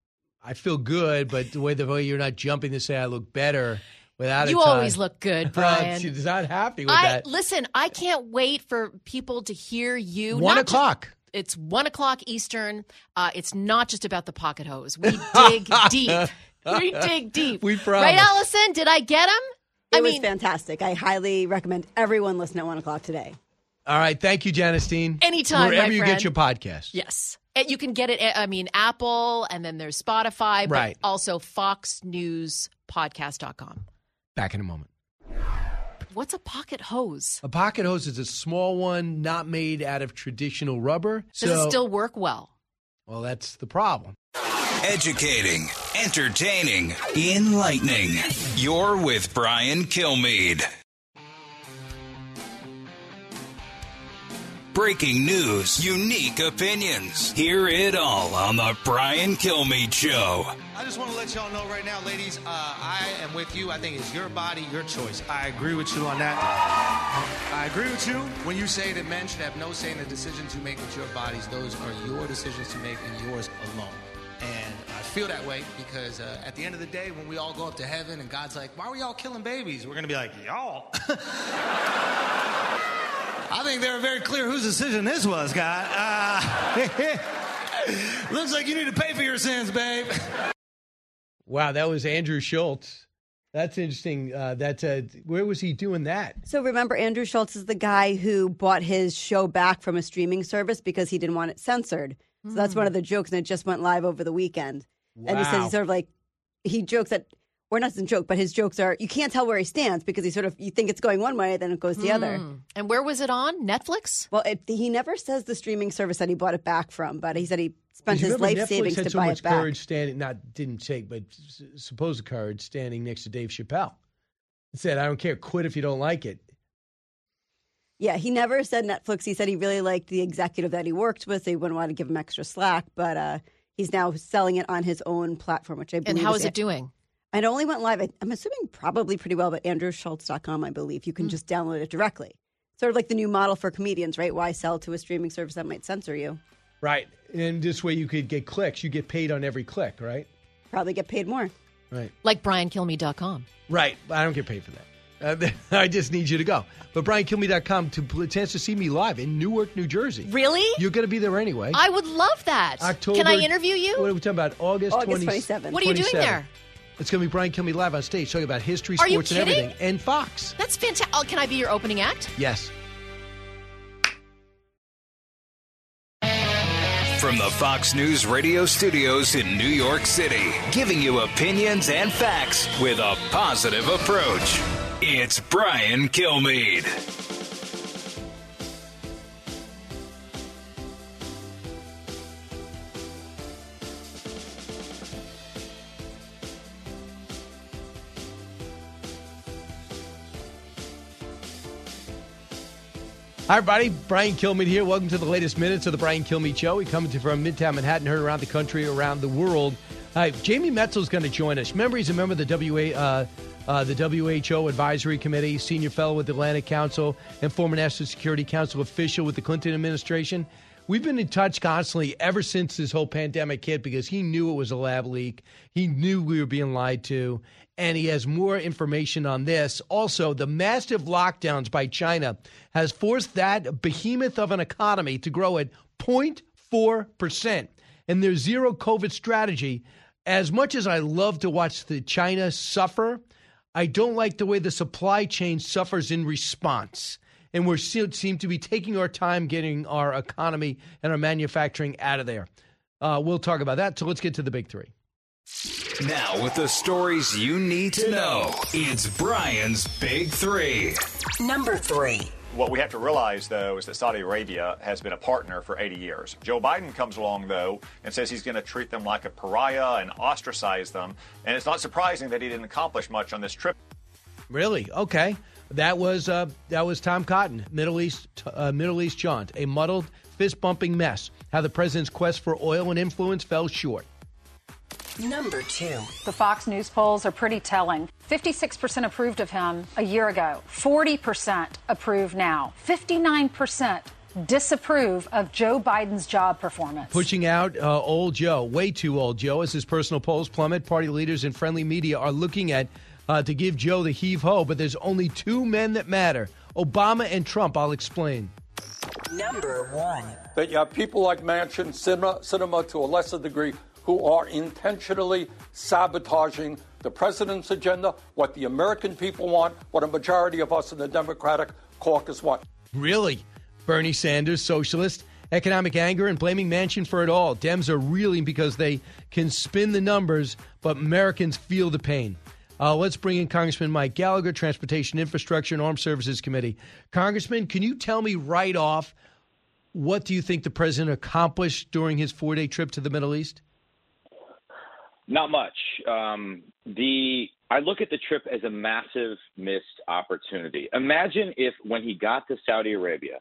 I feel good, but the way the way you're not jumping to say I look better without You a tie. always look good, Brian. She's not happy with I that. listen. I can't wait for people to hear you. One not just- o'clock. it's one o'clock Eastern. Uh, it's not just about the pocket hose. We dig deep. We dig deep. We promise. Right, Allison? Did I get him? It I was mean, fantastic. I highly recommend everyone listen at one o'clock today. All right. Thank you, Janistine. Anytime, Wherever my you friend. get your podcast. yes. And you can get it. I mean, Apple, and then there's Spotify, but Right. also fox news podcast dot com. Back in a moment. What's a pocket hose? A pocket hose is a small one, not made out of traditional rubber. Does so, it still work well? Well, that's the problem. Educating, entertaining, enlightening. You're with Brian Kilmeade. breaking news, unique opinions. Hear it all on the Brian Kilmeade Show. I just want to let y'all know right now, ladies, uh, I am with you. I think it's your body, your choice. I agree with you on that. I agree with you when you say that men should have no say in the decisions you make with your bodies. Those are your decisions to make and yours alone. And I feel that way because uh, at the end of the day, when we all go up to heaven and God's like, why are we all killing babies? We're going to be like, y'all. I think they were very clear whose decision this was, God. Uh, looks like you need to pay for your sins, babe. Wow, that was Andrew Schultz. That's interesting. Uh, that's uh, where was he doing that? So remember, Andrew Schultz is the guy who bought his show back from a streaming service because he didn't want it censored. So mm. that's one of the jokes, and it just went live over the weekend. Wow. And he says he's sort of like, he jokes that, or not doesn't joke, but his jokes are, you can't tell where he stands because he sort of, you think it's going one way, then it goes the mm. other. And where was it on? Netflix? Well, it, he never says the streaming service that he bought it back from, but he said he spent his life Netflix savings had to so buy much it back. courage standing, not didn't take, but supposed courage standing next to Dave Chappelle. He said, I don't care, quit if you don't like it. Yeah, he never said Netflix. He said he really liked the executive that he worked with. So he wouldn't want to give him extra slack, but uh, he's now selling it on his own platform, which I believe. And how is, is it doing? It only went live, I'm assuming probably pretty well, but andrew schultz dot com, I believe. You can mm. just download it directly. Sort of like the new model for comedians, right? Why sell to a streaming service that might censor you? Right. And this way you could get clicks. You get paid on every click, right? Probably get paid more. Right. Like brian kilmeade dot com. Right. I don't get paid for that. Uh, I just need you to go. But brian kilmeade dot com to a chance to see me live in Newark, New Jersey. Really? You're going to be there anyway. I would love that. October. Can I interview you? What are we talking about? August, August twenty, twenty-seventh. What are you doing there? It's going to be Brian Kilmeade live on stage, talking about history, Are you sports, and kidding? everything. And Fox. That's fantastic. Oh, can I be your opening act? Yes. From the Fox News radio studios in New York City, giving you opinions and facts with a positive approach. It's Brian Kilmeade. Hi, everybody. Brian Kilmeade here. Welcome to the latest minutes of the Brian Kilmeade Show. We come to you from Midtown Manhattan, heard around the country, around the world. Hi, Jamie Metzel is going to join us. Remember, he's a member of the W A, uh, uh, the W H O Advisory Committee, senior fellow with the Atlantic Council, and former National Security Council official with the Clinton administration. We've been in touch constantly ever since this whole pandemic hit because he knew it was a lab leak. He knew we were being lied to. And he has more information on this. Also, the massive lockdowns by China has forced that behemoth of an economy to grow at zero point four percent. And their zero COVID strategy, as much as I love to watch the China suffer, I don't like the way the supply chain suffers in response. And we seem to be taking our time getting our economy and our manufacturing out of there. Uh, we'll talk about that. So let's get to the big three. Now, with the stories you need to know, it's Brian's Big Three. Number three. What we have to realize, though, is that Saudi Arabia has been a partner for eighty years. Joe Biden comes along, though, and says he's going to treat them like a pariah and ostracize them. And it's not surprising that he didn't accomplish much on this trip. Really? Okay. That was uh, that was Tom Cotton, Middle East uh, Middle East jaunt, a muddled, fist-bumping mess. How the president's quest for oil and influence fell short. Number two. The Fox News polls are pretty telling. fifty-six percent approved of him a year ago. forty percent approve now. fifty-nine percent disapprove of Joe Biden's job performance. Pushing out uh, old Joe, way too old Joe, as his personal polls plummet. Party leaders and friendly media are looking at uh, to give Joe the heave-ho, but there's only two men that matter, Obama and Trump. I'll explain. Number one. That you have people like Manchin, Sinema, Sinema to a lesser degree, who are intentionally sabotaging the president's agenda, what the American people want, what a majority of us in the Democratic caucus want. Really? Bernie Sanders, socialist, economic anger and blaming Manchin for it all. Dems are reeling because they can spin the numbers, but Americans feel the pain. Uh, let's bring in Congressman Mike Gallagher, Transportation, Infrastructure, and Armed Services Committee. Congressman, can you tell me right off, what do you think the president accomplished during his four-day trip to the Middle East? Not much. Um, the I look at the trip as a massive missed opportunity. Imagine if when he got to Saudi Arabia,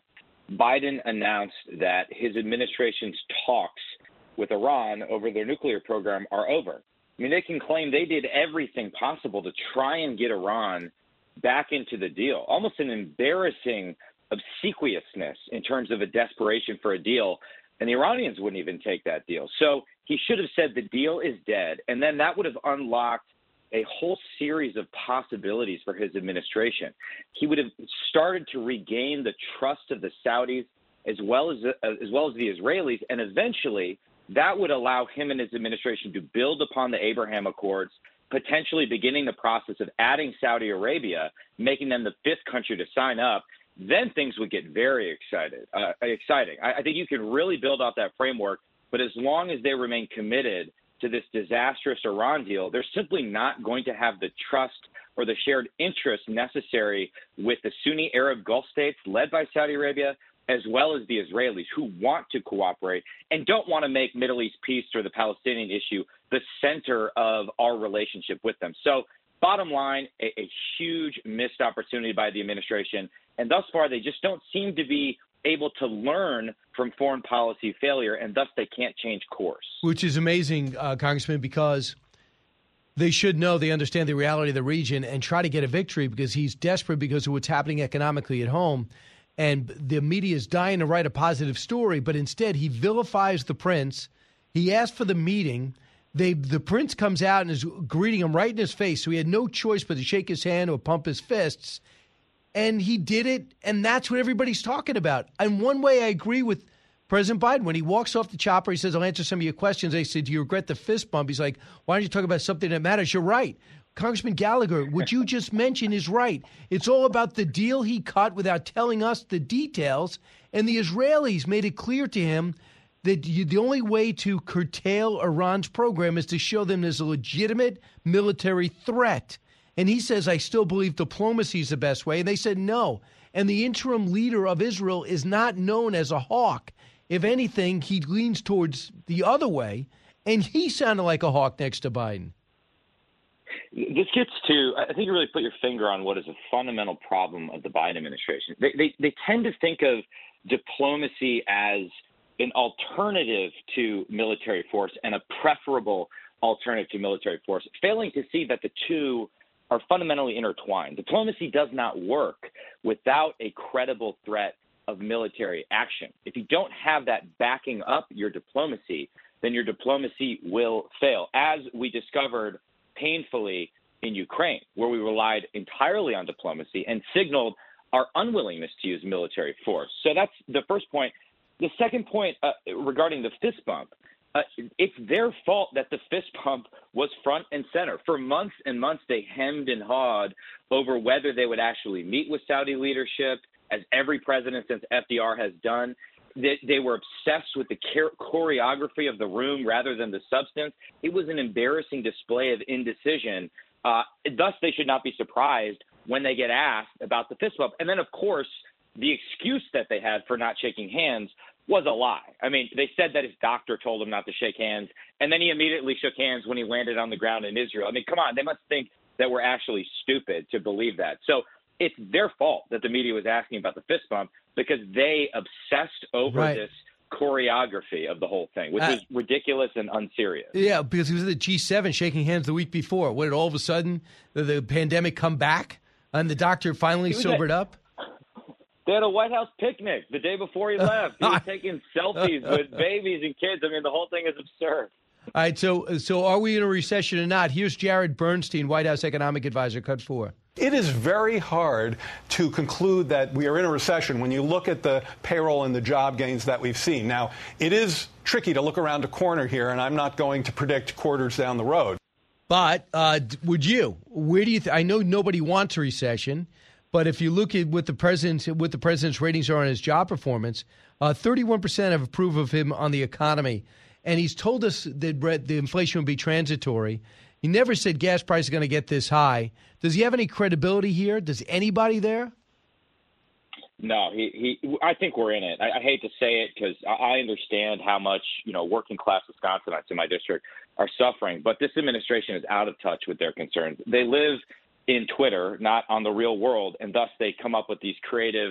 Biden announced that his administration's talks with Iran over their nuclear program are over. I mean, they can claim they did everything possible to try and get Iran back into the deal, almost an embarrassing obsequiousness in terms of a desperation for a deal, and the Iranians wouldn't even take that deal. So he should have said the deal is dead, and then that would have unlocked a whole series of possibilities for his administration. He would have started to regain the trust of the Saudis as well as as well as the Israelis, and eventually that would allow him and his administration to build upon the Abraham Accords, potentially beginning the process of adding Saudi Arabia, making them the fifth country to sign up. Then things would get very excited, uh, exciting. I, I think you can really build off that framework, but as long as they remain committed to this disastrous Iran deal, they're simply not going to have the trust or the shared interest necessary with the Sunni Arab Gulf states led by Saudi Arabia, as well as the Israelis, who want to cooperate and don't want to make Middle East peace or the Palestinian issue the center of our relationship with them. So bottom line, a, a huge missed opportunity by the administration. And thus far, they just don't seem to be able to learn from foreign policy failure, and thus they can't change course. Which is amazing, uh, Congressman, because they should know, they understand the reality of the region and try to get a victory, because he's desperate because of what's happening economically at home. And the media is dying to write a positive story, but instead he vilifies the prince. He asked for the meeting. They, the prince comes out and is greeting him right in his face, so he had no choice but to shake his hand or pump his fists. And he did it, and that's what everybody's talking about. And one way I agree with President Biden. When he walks off the chopper, he says, I'll answer some of your questions. I said, do you regret the fist bump? He's like, why don't you talk about something that matters? You're right. Congressman Gallagher, what you just mentioned is right. It's all about the deal he cut without telling us the details. And the Israelis made it clear to him that you, the only way to curtail Iran's program is to show them there's a legitimate military threat. And he says, I still believe diplomacy is the best way. And they said no. And the interim leader of Israel is not known as a hawk. If anything, he leans towards the other way. And he sounded like a hawk next to Biden. This gets to, I think you really put your finger on what is a fundamental problem of the Biden administration. They, they, they tend to think of diplomacy as an alternative to military force and a preferable alternative to military force, failing to see that the two are fundamentally intertwined. Diplomacy does not work without a credible threat of military action. If you don't have that backing up your diplomacy, then your diplomacy will fail, as we discovered painfully in Ukraine, where we relied entirely on diplomacy and signaled our unwillingness to use military force. So that's the first point. The second point uh, regarding the fist bump, uh, it's their fault that the fist bump was front and center. For months and months, they hemmed and hawed over whether they would actually meet with Saudi leadership, as every president since F D R has done. They, they were obsessed with the choreography of the room rather than the substance. It was an embarrassing display of indecision. Uh, thus, they should not be surprised when they get asked about the fist bump. And then, of course, the excuse that they had for not shaking hands was a lie. I mean, they said that his doctor told him not to shake hands, and then he immediately shook hands when he landed on the ground in Israel. I mean, come on, they must think that we're actually stupid to believe that. So it's their fault that the media was asking about the fist bump, because they obsessed over right. this choreography of the whole thing, which uh, was ridiculous and unserious. Yeah, because he was at the G seven shaking hands the week before. When did all of a sudden the, the pandemic come back and the doctor finally sobered at, up? They had a White House picnic the day before he left. He was taking selfies with babies and kids. I mean, the whole thing is absurd. All right, so so are we in a recession or not? Here's Jared Bernstein, White House economic advisor, cut four. It is very hard to conclude that we are in a recession when you look at the payroll and the job gains that we've seen. Now, it is tricky to look around a corner here, and I'm not going to predict quarters down the road. But uh, would you? Where do you? Th- I know nobody wants a recession, but if you look at what the president's what the president's ratings are on his job performance, uh, thirty-one percent have approved of him on the economy, and he's told us that the inflation would be transitory. He never said gas price is going to get this high. Does he have any credibility here? Does anybody there? No, he. he I think we're in it. I, I hate to say it because I understand how much, you know, working class Wisconsinites in my district are suffering, but this administration is out of touch with their concerns. They live in Twitter, not on the real world, and thus they come up with these creative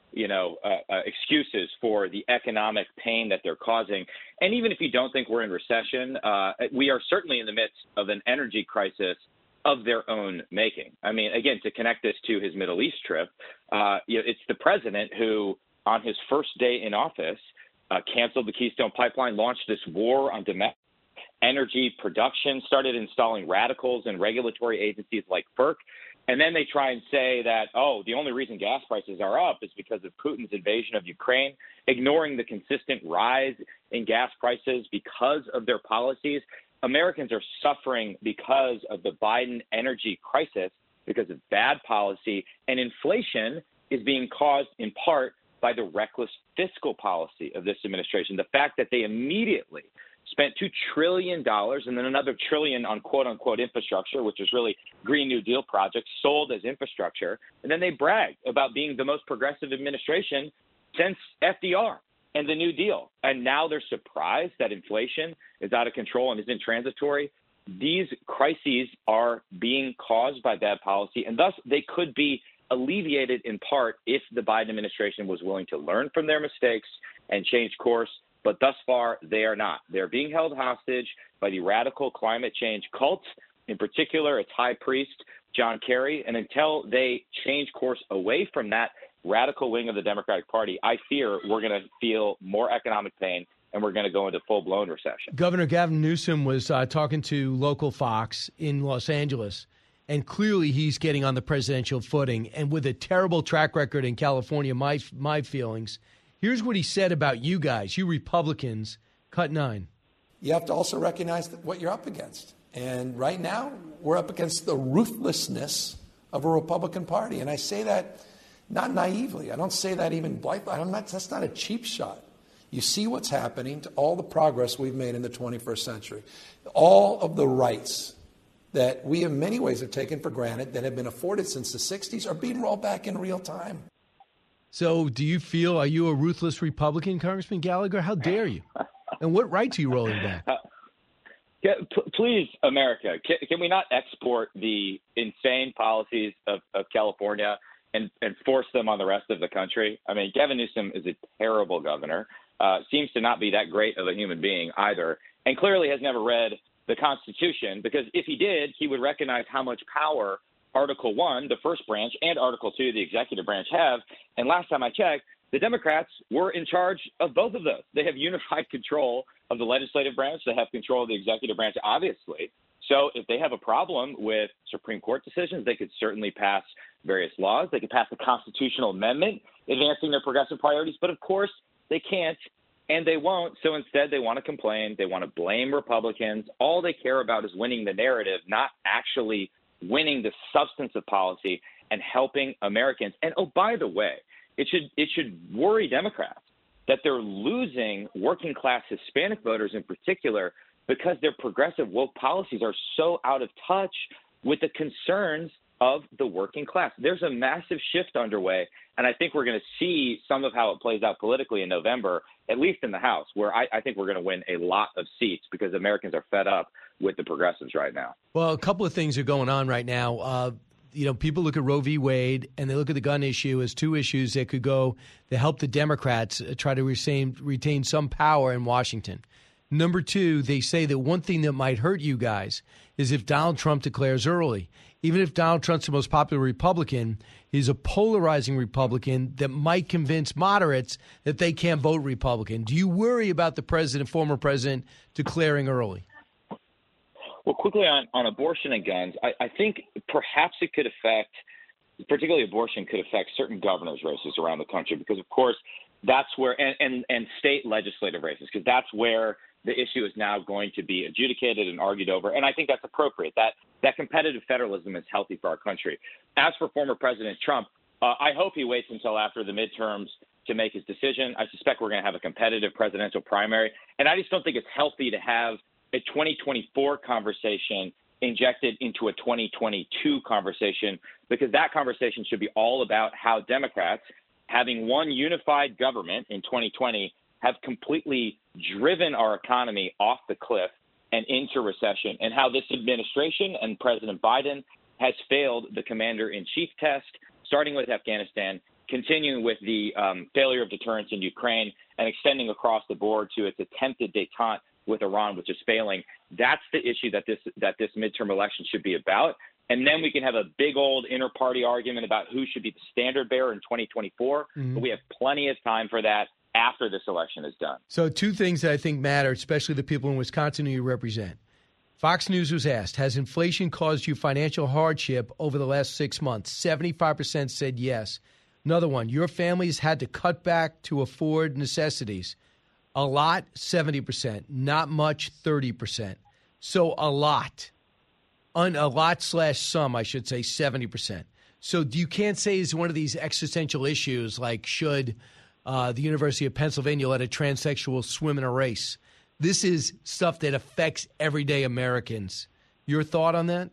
you know, uh, uh, excuses for the economic pain that they're causing. And even if you don't think we're in recession, uh, we are certainly in the midst of an energy crisis of their own making. I mean, again, to connect this to his Middle East trip, uh, you know, it's the president who, on his first day in office, uh, canceled the Keystone Pipeline, launched this war on domestic energy production, started installing radicals in regulatory agencies like FERC. And then they try and say that, oh, the only reason gas prices are up is because of Putin's invasion of Ukraine, ignoring the consistent rise in gas prices because of their policies. Americans are suffering because of the Biden energy crisis, because of bad policy, and inflation is being caused in part by the reckless fiscal policy of this administration. The fact that they immediately spent two trillion dollars and then another trillion on quote-unquote infrastructure, which is really Green New Deal projects sold as infrastructure. And then they bragged about being the most progressive administration since F D R and the New Deal. And now they're surprised that inflation is out of control and isn't transitory. These crises are being caused by bad policy, and thus they could be alleviated in part if the Biden administration was willing to learn from their mistakes and change course. But thus far, they are not. They're being held hostage by the radical climate change cult, in particular its high priest, John Kerry. And until they change course away from that radical wing of the Democratic Party, I fear we're going to feel more economic pain and we're going to go into full-blown recession. Governor Gavin Newsom was uh, talking to local Fox in Los Angeles, and clearly he's getting on the presidential footing. And with a terrible track record in California, my my feelings, here's what he said about you guys, you Republicans, cut nine. You have to also recognize that what you're up against. And right now, we're up against the ruthlessness of a Republican Party. And I say that not naively. I don't say that even blithely. I'm not, that's not a cheap shot. You see what's happening to all the progress we've made in the twenty-first century. All of the rights that we in many ways have taken for granted that have been afforded since the sixties are being rolled back in real time. So do you feel, are you a ruthless Republican, Congressman Gallagher? How dare you? And what rights are you rolling back? Uh, yeah, p- please, America, can, can we not export the insane policies of, of California and, and force them on the rest of the country? I mean, Gavin Newsom is a terrible governor, uh, seems to not be that great of a human being either, and clearly has never read the Constitution, because if he did, he would recognize how much power Article one, the first branch, and Article two, the executive branch, have. And last time I checked, the Democrats were in charge of both of those. They have unified control of the legislative branch. They have control of the executive branch, obviously. So if they have a problem with Supreme Court decisions, they could certainly pass various laws. They could pass a constitutional amendment advancing their progressive priorities. But, of course, they can't and they won't. So instead, they want to complain. They want to blame Republicans. All they care about is winning the narrative, not actually winning the substance of policy and helping Americans. And, oh, by the way, it should it should worry Democrats that they're losing working class Hispanic voters in particular because their progressive woke policies are so out of touch with the concerns of the working class. There's a massive shift underway, and I think we're going to see some of how it plays out politically in November, at least in the House, where I, I think we're going to win a lot of seats because Americans are fed up with the progressives right now. Well, a couple of things are going on right now. Uh, you know, people look at Roe v. Wade and they look at the gun issue as two issues that could go to help the Democrats try to retain, retain some power in Washington. Number two, they say that one thing that might hurt you guys is if Donald Trump declares early. Even if Donald Trump's the most popular Republican, he's a polarizing Republican that might convince moderates that they can't vote Republican. Do you worry about the president, former president, declaring early? Well, quickly on, on abortion and guns, I, I think perhaps it could affect, particularly abortion could affect certain governors' races around the country because, of course, that's where, and, and, and state legislative races, because that's where the issue is now going to be adjudicated and argued over. And I think that's appropriate. That that competitive federalism is healthy for our country. As for former President Trump, uh, I hope he waits until after the midterms to make his decision. I suspect we're going to have a competitive presidential primary. And I just don't think it's healthy to have a twenty twenty-four conversation injected into a twenty twenty-two conversation, because that conversation should be all about how Democrats, having one unified government in twenty twenty, have completely driven our economy off the cliff and into recession, and how this administration and President Biden has failed the commander-in-chief test, starting with Afghanistan, continuing with the um, failure of deterrence in Ukraine and extending across the board to its attempted détente with Iran, which is failing. That's the issue that this that this midterm election should be about. And then we can have a big old inter-party argument about who should be the standard bearer in twenty twenty-four. Mm-hmm. But we have plenty of time for that after this election is done. So two things that I think matter, especially the people in Wisconsin who you represent. Fox News was asked, has inflation caused you financial hardship over the last six months? seventy-five percent said yes. Another one, your family's had to cut back to afford necessities. A lot, seventy percent. Not much, thirty percent. So a lot. Un, a lot slash some, I should say, seventy percent. So you can't say it's one of these existential issues like should uh, the University of Pennsylvania let a transsexual swim in a race. This is stuff that affects everyday Americans. Your thought on that?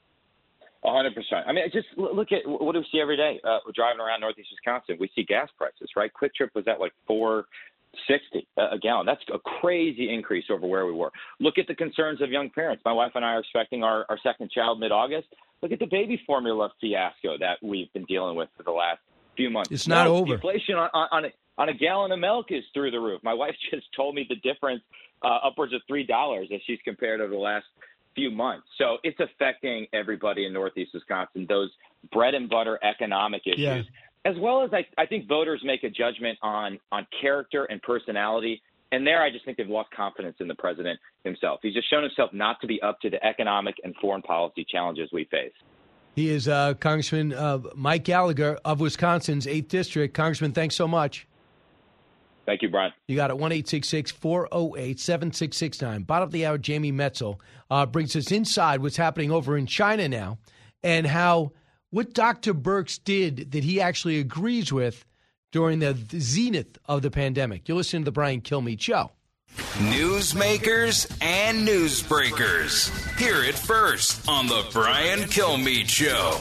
one hundred percent. I mean, just look at what do we see every day? Uh, we're driving around Northeast Wisconsin. We see gas prices, right? Quick Trip was at like four sixty a gallon. That's a crazy increase over where we were. Look at the concerns of young parents. My wife and I are expecting our, our second child mid-August. Look at the baby formula fiasco that we've been dealing with for the last few months. It's not no, over. Inflation on, on, a, on a gallon of milk is through the roof. My wife just told me the difference, uh, upwards of three dollars as she's compared over the last few months. So it's affecting everybody in Northeast Wisconsin, those bread and butter economic issues. Yeah. As well as I, I think voters make a judgment on on character and personality. And there I just think they've lost confidence in the president himself. He's just shown himself not to be up to the economic and foreign policy challenges we face. He is uh, Congressman uh, Mike Gallagher of Wisconsin's eighth District. Congressman, thanks so much. Thank you, Brian. You got it, one eight six six, four oh eight, seven six six nine. Bottom of the hour, Jamie Metzel uh, brings us inside what's happening over in China now and how what Doctor Birx did that he actually agrees with during the zenith of the pandemic. You're listening to the Brian Kilmeade Show. Newsmakers and newsbreakers. Hear it first on the Brian Kilmeade Show.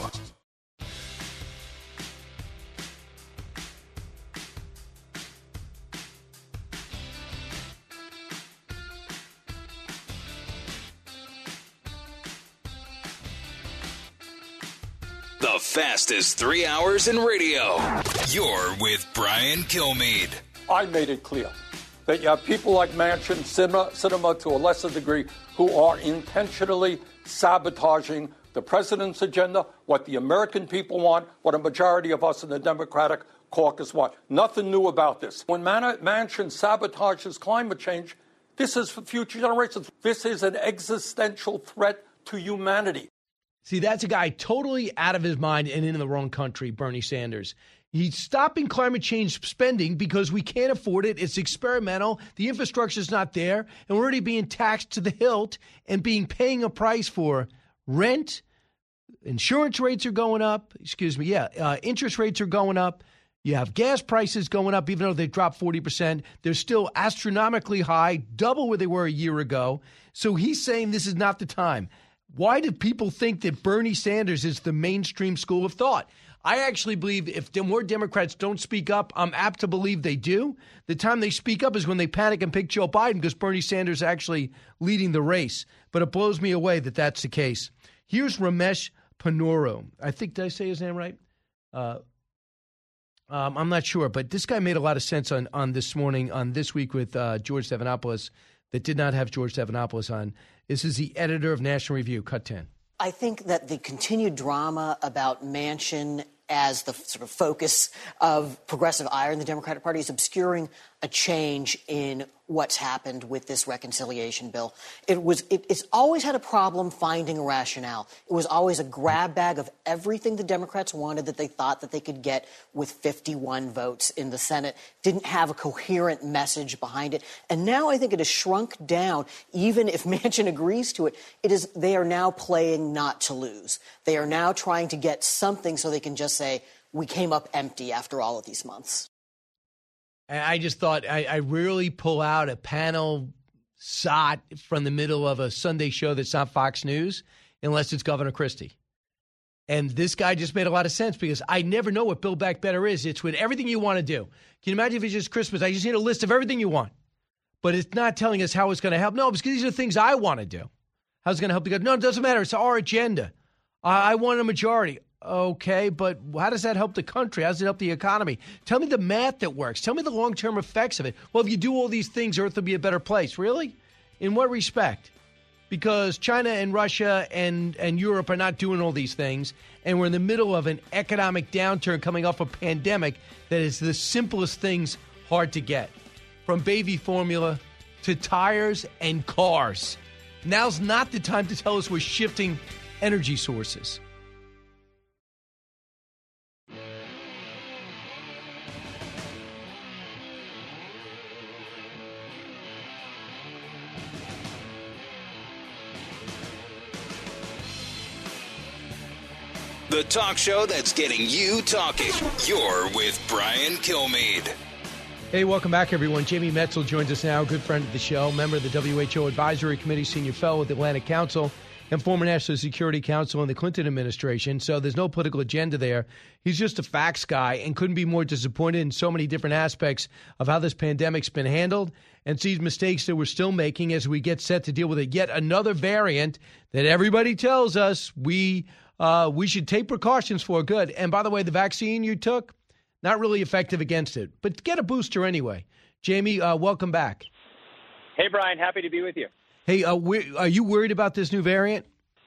The fastest three hours in radio. You're with Brian Kilmeade. I made it clear that you have people like Manchin, Sinema, Sinema to a lesser degree, who are intentionally sabotaging the president's agenda, what the American people want, what a majority of us in the Democratic caucus want. Nothing new about this. When Man- Manchin sabotages climate change, this is for future generations. This is an existential threat to humanity. See, that's a guy totally out of his mind and in the wrong country, Bernie Sanders. He's stopping climate change spending because we can't afford it. It's experimental. The infrastructure's not there. And we're already being taxed to the hilt and being paying a price for rent. Insurance rates are going up. Excuse me. Yeah. Uh, interest rates are going up. You have gas prices going up, even though they dropped forty percent. They're still astronomically high, double where they were a year ago. So he's saying this is not the time. Why do people think that Bernie Sanders is the mainstream school of thought? I actually believe if more Democrats don't speak up, I'm apt to believe they do. The time they speak up is when they panic and pick Joe Biden because Bernie Sanders is actually leading the race. But it blows me away that that's the case. Here's Ramesh Ponnuru. I think, did I say his name right? Uh, um, I'm not sure, but this guy made a lot of sense on, on this morning, on This Week with uh, George Stephanopoulos, that did not have George Stephanopoulos on. This is the editor of National Review, Cut ten. I think that the continued drama about Manchin as the sort of focus of progressive ire in the Democratic Party is obscuring a change in what's happened with this reconciliation bill. It was it, it's always had a problem finding a rationale. It was always a grab bag of everything the Democrats wanted that they thought that they could get with fifty-one votes in the Senate. Didn't have a coherent message behind it. And now I think it has shrunk down. Even if Manchin agrees to it, it is they are now playing not to lose. They are now trying to get something so they can just say, we came up empty after all of these months. And I just thought I, I rarely pull out a panel sot from the middle of a Sunday show that's not Fox News unless it's Governor Christie. And this guy just made a lot of sense because I never know what Build Back Better is. It's with everything you want to do. Can you imagine if it's just Christmas? I just need a list of everything you want. But it's not telling us how it's going to help. No, because these are the things I want to do. How's it going to help you? No, it doesn't matter. It's our agenda. I, I want a majority. Okay, but how does that help the country? How does it help the economy? Tell me the math that works. Tell me the long-term effects of it. Well, if you do all these things, Earth will be a better place. Really? In what respect? Because China and Russia and, and Europe are not doing all these things, and we're in the middle of an economic downturn coming off a pandemic that is the simplest things hard to get, from baby formula to tires and cars. Now's not the time to tell us we're shifting energy sources. The talk show that's getting you talking. You're with Brian Kilmeade. Hey, welcome back, everyone. Jamie Metzl joins us now, good friend of the show, member of the W H O Advisory Committee, senior fellow with the Atlantic Council, and former National Security Counsel in the Clinton administration. So there's no political agenda there. He's just a facts guy and couldn't be more disappointed in so many different aspects of how this pandemic's been handled and sees mistakes that we're still making as we get set to deal with it. Yet another variant that everybody tells us we uh, we should take precautions for. Good. And by the way, the vaccine you took, not really effective against it, but get a booster anyway. Jamie, uh, welcome back. Hey, Brian, happy to be with you. Hey, uh, are you worried about this new variant?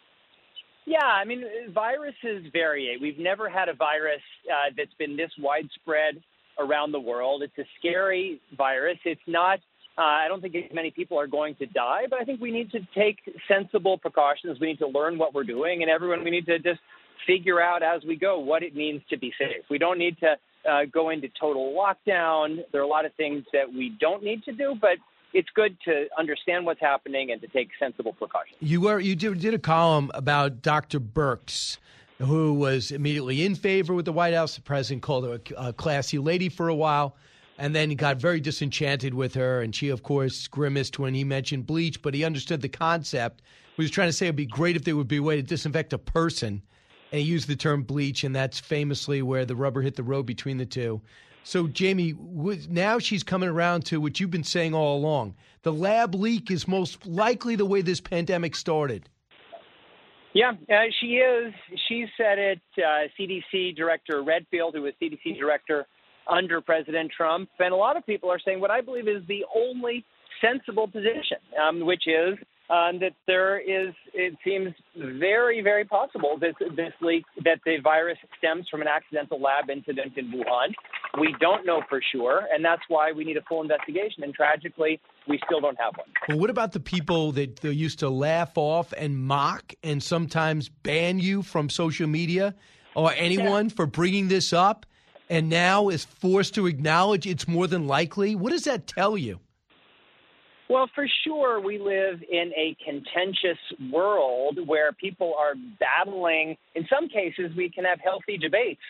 Yeah, I mean, viruses vary. We've never had a virus uh, that's been this widespread around the world. It's a scary virus. It's not, uh, I don't think many people are going to die, but I think we need to take sensible precautions. We need to learn what we're doing, and everyone, we need to just figure out as we go what it means to be safe. We don't need to uh, go into total lockdown. There are a lot of things that we don't need to do, but it's good to understand what's happening and to take sensible precautions. You were you did, did a column about Doctor Birx, who was immediately in favor with the White House. The president called her a, a classy lady for a while, and then he got very disenchanted with her, and she, of course, grimaced when he mentioned bleach, but he understood the concept. He was trying to say it would be great if there would be a way to disinfect a person, and he used the term bleach, and that's famously where the rubber hit the road between the two. So, Jamie, now she's coming around to what you've been saying all along. The lab leak is most likely the way this pandemic started. Yeah, uh, she is. She said it. Uh, C D C Director Redfield, who was C D C Director under President Trump. And a lot of people are saying what I believe is the only sensible position, um, which is um, that there is, it seems very, very possible that this leak, that the virus stems from an accidental lab incident in Wuhan. We don't know for sure, and that's why we need a full investigation. And tragically, we still don't have one. Well, what about the people that they used to laugh off and mock and sometimes ban you from social media or anyone yeah. for bringing this up, and now is forced to acknowledge it's more than likely? What does that tell you? Well, for sure, we live in a contentious world where people are battling. In some cases, we can have healthy debates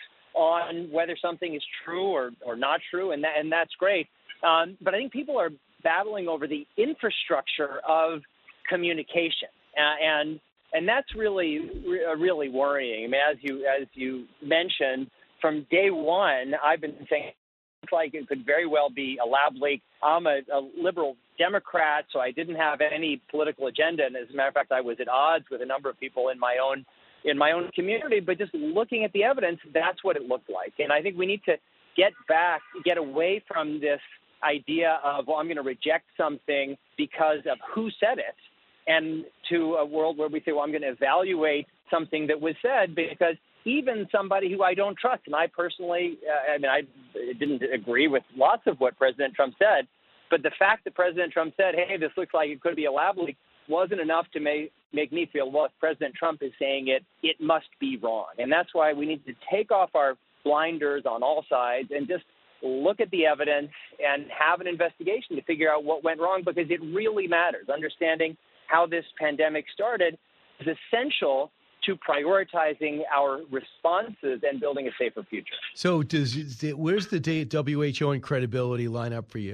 on whether something is true or, or not true, and that, and that's great. Um, but I think people are battling over the infrastructure of communication, uh, and and that's really really worrying. I mean, as you as you mentioned, from day one, I've been saying it's like it could very well be a lab leak. I'm a, a liberal Democrat, so I didn't have any political agenda, and as a matter of fact, I was at odds with a number of people in my own in my own community, but just looking at the evidence, that's what it looked like. And I think we need to get back, get away from this idea of, well, I'm going to reject something because of who said it, and to a world where we say, well, I'm going to evaluate something that was said because even somebody who I don't trust, and I personally, uh, I mean, I didn't agree with lots of what President Trump said, but the fact that President Trump said, hey, this looks like it could be a lab leak, wasn't enough to make, make me feel, well, if President Trump is saying it, it must be wrong. And that's why we need to take off our blinders on all sides and just look at the evidence and have an investigation to figure out what went wrong, because it really matters. Understanding how this pandemic started is essential to prioritizing our responses and building a safer future. So does where's the W H O and credibility line up for you?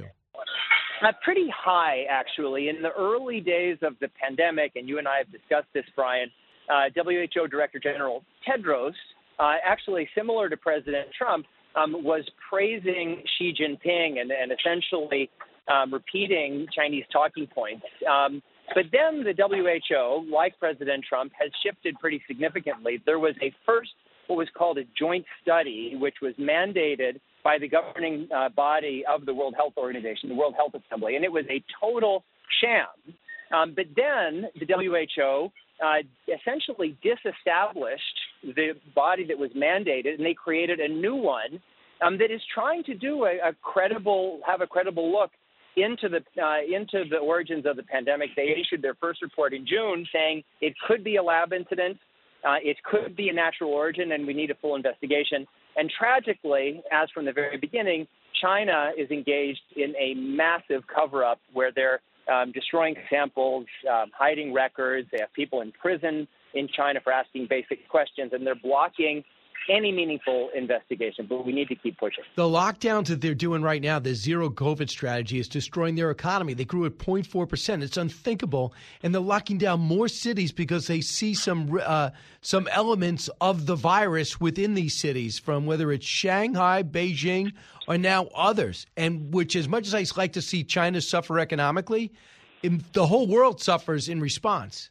Uh, pretty high, actually. In the early days of the pandemic, and you and I have discussed this, Brian, uh, W H O Director General Tedros, uh, actually similar to President Trump, um, was praising Xi Jinping and, and essentially um, repeating Chinese talking points. Um, but then the W H O, like President Trump, has shifted pretty significantly. There was a first what was called a joint study, which was mandated by the governing uh, body of the World Health Organization, the World Health Assembly, and it was a total sham. Um, but then the W H O uh, essentially disestablished the body that was mandated, and they created a new one um, that is trying to do a, a credible, have a credible look into the uh, into the origins of the pandemic. They issued their first report in June saying it could be a lab incident, uh, it could be a natural origin, and we need a full investigation. And tragically, as from the very beginning, China is engaged in a massive cover-up where they're um, destroying samples, um, hiding records. They have people in prison in China for asking basic questions, and they're blocking any meaningful investigation, but we need to keep pushing. The lockdowns that they're doing right now, the zero COVID strategy, is destroying their economy. They grew at zero point four percent. It's unthinkable. And they're locking down more cities because they see some uh, some elements of the virus within these cities, from whether it's Shanghai, Beijing, or now others. And which, as much as I like to see China suffer economically, in, the whole world suffers in response.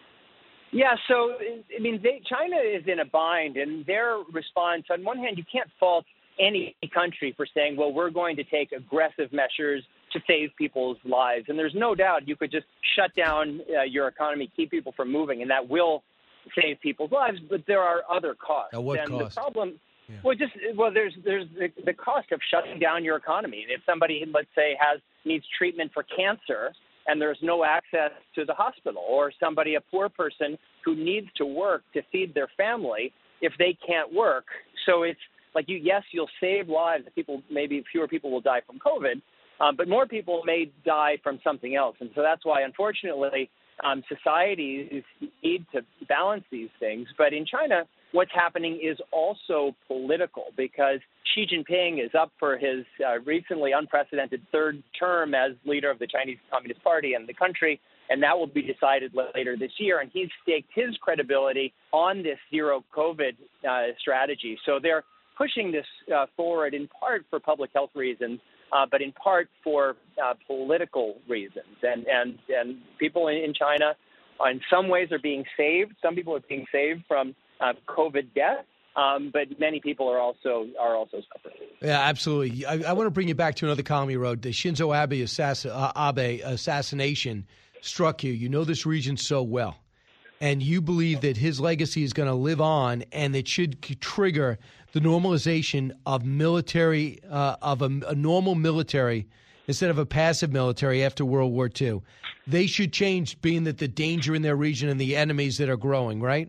Yeah, so, I mean, they, China is in a bind, and their response, on one hand, you can't fault any country for saying, well, we're going to take aggressive measures to save people's lives. And there's no doubt you could just shut down uh, your economy, keep people from moving, and that will save people's lives, but there are other costs. At what and cost? The problem, yeah. well, just, well, there's there's the, the cost of shutting down your economy. If somebody, let's say, has needs treatment for cancer, and there's no access to the hospital, or somebody, a poor person who needs to work to feed their family, if they can't work. So it's like, you, yes, you'll save lives. People, maybe fewer people will die from COVID, um, but more people may die from something else. And so that's why, unfortunately, um, societies need to balance these things. But in China, what's happening is also political, because Xi Jinping is up for his uh, recently unprecedented third term as leader of the Chinese Communist Party and the country, and that will be decided later this year. And he's staked his credibility on this zero COVID uh, strategy. So they're pushing this uh, forward in part for public health reasons, uh, but in part for uh, political reasons. And, and, and people in, in China, uh, in some ways, are being saved. Some people are being saved from Uh, COVID death, um, but many people are also are also suffering. Yeah, absolutely. I, I want to bring you back to another column you wrote. The Shinzo Abe, assass- uh, Abe assassination struck you. You know this region so well, and you believe that his legacy is going to live on, and it should c- trigger the normalization of military, uh, of a, a normal military instead of a passive military after World War Two. They should change, being that the danger in their region and the enemies that are growing, right?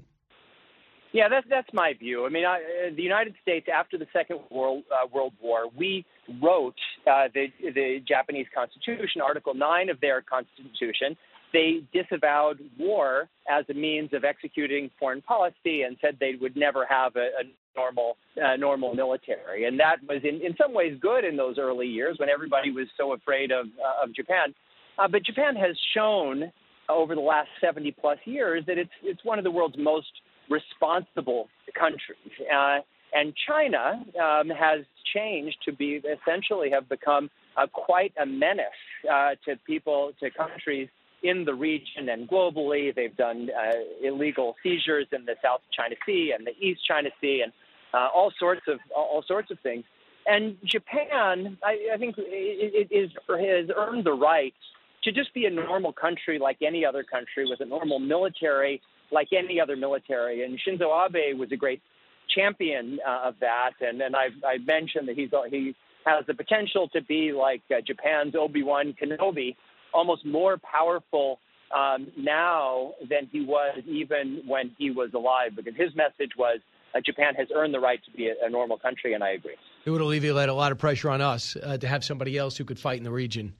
Yeah, that's that's my view. I mean, I, uh, the United States, after the Second World uh, World War, we wrote uh, the the Japanese Constitution, Article Nine of their Constitution. They disavowed war as a means of executing foreign policy and said they would never have a, a normal uh, normal military. And that was in, in some ways good in those early years when everybody was so afraid of uh, of Japan. Uh, but Japan has shown over the last seventy plus years that it's it's one of the world's most responsible countries. Uh, and China um, has changed to be essentially have become uh, quite a menace uh, to people, to countries in the region and globally. They've done uh, illegal seizures in the South China Sea and the East China Sea, and uh, all sorts of all sorts of things. And Japan, I, I think, it, it is has earned the right to just be a normal country like any other country, with a normal military like any other military. And Shinzo Abe was a great champion uh, of that. And then I've, I've mentioned that he's he has the potential to be like uh, Japan's Obi-Wan Kenobi, almost more powerful um, now than he was even when he was alive, because his message was uh, Japan has earned the right to be a, a normal country, and I agree. It would alleviate a lot of pressure on us uh, to have somebody else who could fight in the region.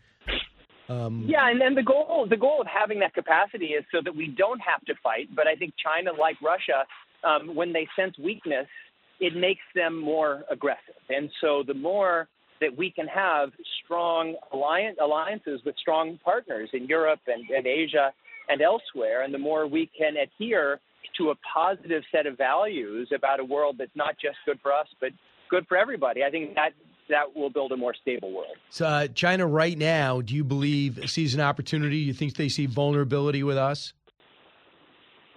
Um, yeah, and then the goal the goal of having that capacity is so that we don't have to fight. But I think China, like Russia, um, when they sense weakness, it makes them more aggressive. And so the more that we can have strong alliance, alliances with strong partners in Europe and, and Asia and elsewhere, and the more we can adhere to a positive set of values about a world that's not just good for us, but good for everybody, I think that that will build a more stable world. So uh, China right now, do you believe sees an opportunity? You think they see vulnerability with us?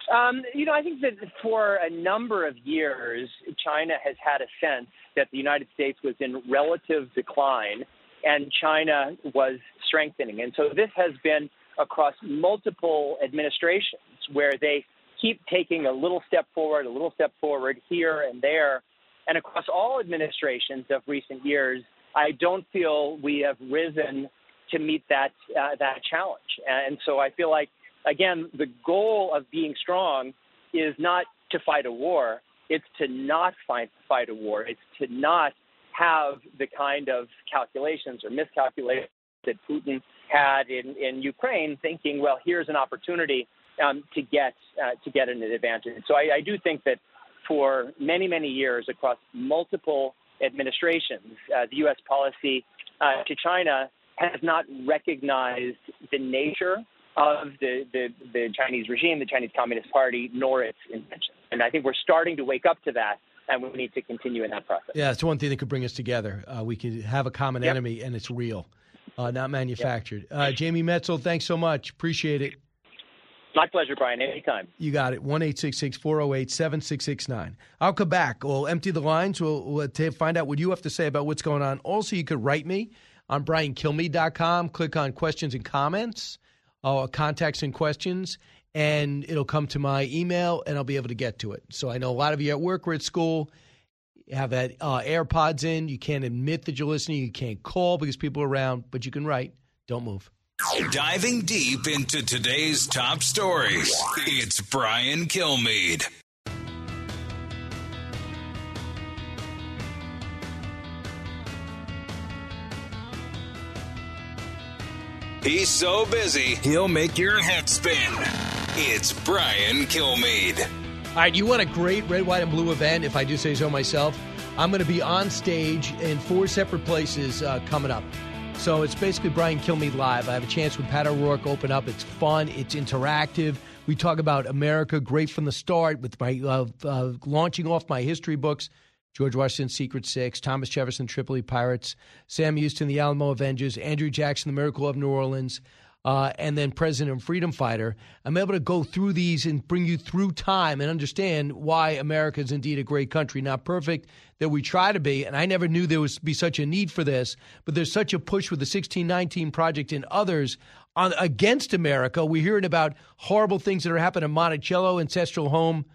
Um, you know, I think that for a number of years, China has had a sense that the United States was in relative decline and China was strengthening. And so this has been across multiple administrations where they keep taking a little step forward, a little step forward here and there. And across all administrations of recent years, I don't feel we have risen to meet that uh, that challenge. And so I feel like, again, the goal of being strong is not to fight a war. It's to not fight, fight a war. It's to not have the kind of calculations or miscalculations that Putin had in, in Ukraine, thinking, well, here's an opportunity um, to get uh, to get an advantage. So I, I do think that for many, many years across multiple administrations, uh, the U S policy uh, to China has not recognized the nature of the, the, the Chinese regime, the Chinese Communist Party, nor its intentions. And I think we're starting to wake up to that, and we need to continue in that process. Yeah, it's one thing that could bring us together. Uh, we could have a common Yep. enemy, and it's real, uh, not manufactured. Yep. Uh, Jamie Metzl, thanks so much. Appreciate it. My pleasure, Brian. Anytime. You got it. one eight six six, four oh eight, seven six six nine. I'll come back. We'll empty the lines. We'll, we'll t- find out what you have to say about what's going on. Also, you could write me on brian kilmeade dot com. Click on questions and comments, uh, contacts and questions, and it'll come to my email, and I'll be able to get to it. So I know a lot of you at work or at school have that uh, AirPods in. You can't admit that you're listening. You can't call because people are around, but you can write. Don't move. Diving deep into today's top stories, it's Brian Kilmeade. He's so busy, he'll make your head spin. It's Brian Kilmeade. All right, you want a great red, white, and blue event, if I do say so myself? I'm going to be on stage in four separate places uh, coming up. So it's basically Brian Kilmeade Live. I have a chance with Pat O'Rourke open up. It's fun. It's interactive. We talk about America great from the start with my uh, uh, launching off my history books, George Washington's Secret Six, Thomas Jefferson, Tripoli Pirates, Sam Houston, the Alamo Avengers, Andrew Jackson, the Miracle of New Orleans, uh, and then President and Freedom Fighter. I'm able to go through these and bring you through time and understand why America is indeed a great country. Not perfect, that we try to be, and I never knew there was be such a need for this, but there's such a push with the sixteen nineteen Project and others on against America. We're hearing about horrible things that are happening in Monticello, ancestral home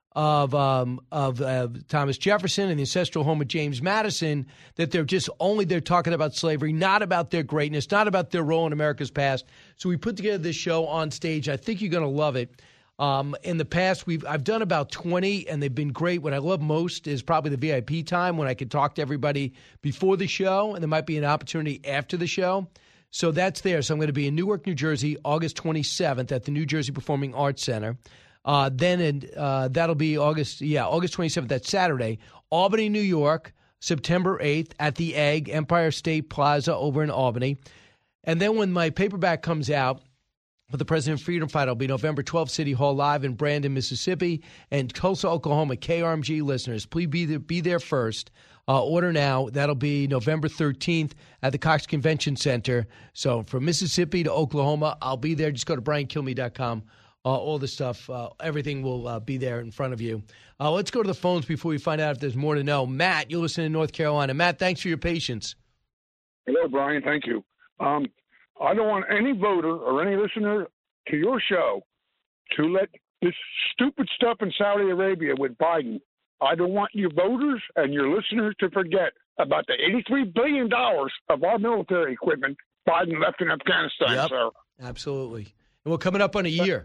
of um, of uh, Thomas Jefferson, and the ancestral home of James Madison, that they're just only they're talking about slavery, not about their greatness, not about their role in America's past. So we put together this show on stage. I think you're going to love it. Um, in the past, we've I've done about twenty, and they've been great. What I love most is probably the V I P time when I can talk to everybody before the show, and there might be an opportunity after the show. So that's there. So I'm going to be in Newark, New Jersey, August twenty-seventh at the New Jersey Performing Arts Center. Uh, then in, uh, that'll be August, yeah, August twenty-seventh, that's Saturday. Albany, New York, September eighth at the Egg, Empire State Plaza over in Albany. And then when my paperback comes out for the President Freedom Fighter, it'll be November twelfth, City Hall Live in Brandon, Mississippi, and Tulsa, Oklahoma. K R M G listeners, please be there, be there first. Uh, order now. That'll be November thirteenth at the Cox Convention Center. So from Mississippi to Oklahoma, I'll be there. Just go to brian kilmeade dot com. Uh, all the stuff, uh, everything will uh, be there in front of you. Uh, let's go to the phones before we find out if there's more to know. Matt, you're listening in North Carolina. Matt, thanks for your patience. Hello, Brian. Thank you. Um, I don't want any voter or any listener to your show to let this stupid stuff in Saudi Arabia with Biden. I don't want your voters and your listeners to forget about the eighty-three billion dollars of our military equipment Biden left in Afghanistan, Yep, sir. absolutely. And we're coming up on a year.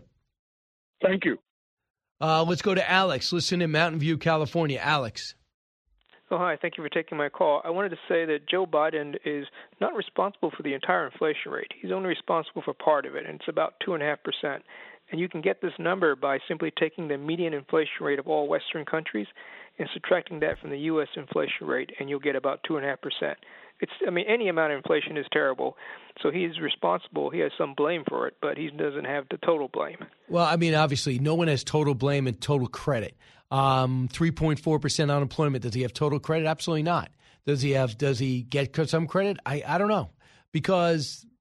Thank you. Uh, let's go to Alex. Listen in Mountain View, California. Alex. Oh, hi. Thank you for taking my call. I wanted to say that Joe Biden is not responsible for the entire inflation rate. He's only responsible for part of it, and it's about two point five percent. And you can get this number by simply taking the median inflation rate of all Western countries and subtracting that from the U S inflation rate, and you'll get about two point five percent. It's, I mean, any amount of inflation is terrible. So he's responsible. He has some blame for it, but he doesn't have the total blame. Well, I mean, obviously, no one has total blame and total credit. Um, three point four percent unemployment. Does he have total credit? Absolutely not. Does he have? Does he get some credit? I, I don't know. Because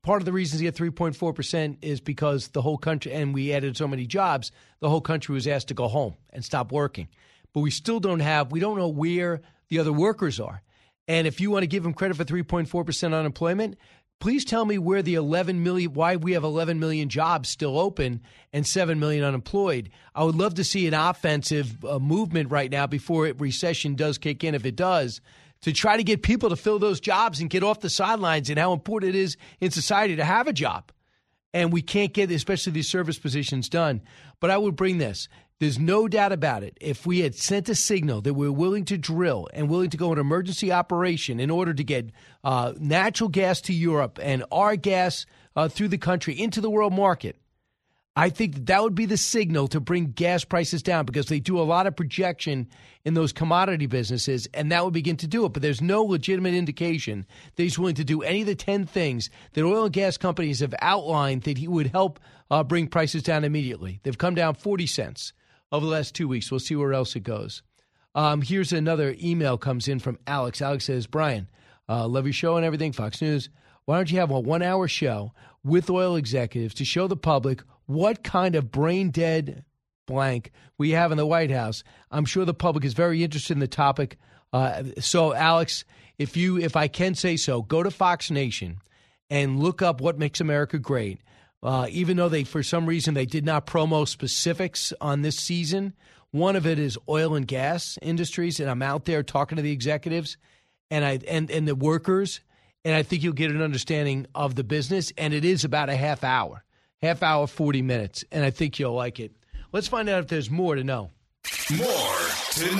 part of the reasons he had three point four percent is because the whole country, and we added so many jobs, the whole country was asked to go home and stop working. But we still don't have, we don't know where the other workers are. And if you want to give him credit for three point four percent unemployment, please tell me where the eleven million, why we have eleven million jobs still open and seven million unemployed. I would love to see an offensive uh, movement right now before it, recession does kick in, if it does, to try to get people to fill those jobs and get off the sidelines, and how important it is in society to have a job. And we can't get, especially these service positions, done. But I would bring this. There's no doubt about it. If we had sent a signal that we're willing to drill and willing to go into emergency operation in order to get uh, natural gas to Europe and our gas uh, through the country into the world market, I think that, that would be the signal to bring gas prices down, because they do a lot of projection in those commodity businesses, and that would begin to do it. But there's no legitimate indication that he's willing to do any of the ten things that oil and gas companies have outlined that he would help uh, bring prices down immediately. They've come down forty cents over the last two weeks. We'll see where else it goes. Um, here's another email comes in from Alex. Alex says, Brian, uh, love your show and everything, Fox News. Why don't you have a one-hour show with oil executives to show the public what kind of brain-dead blank we have in the White House? I'm sure the public is very interested in the topic. Uh, so, Alex, if you, if I can say so, go to Fox Nation and look up What Makes America Great. Uh, even though they, for some reason, they did not promo specifics on this season. One of it is oil and gas industries, and I'm out there talking to the executives and I and, and the workers, and I think you'll get an understanding of the business. And it is about a half hour, half hour, forty minutes, and I think you'll like it. Let's find out if there's more to know. More to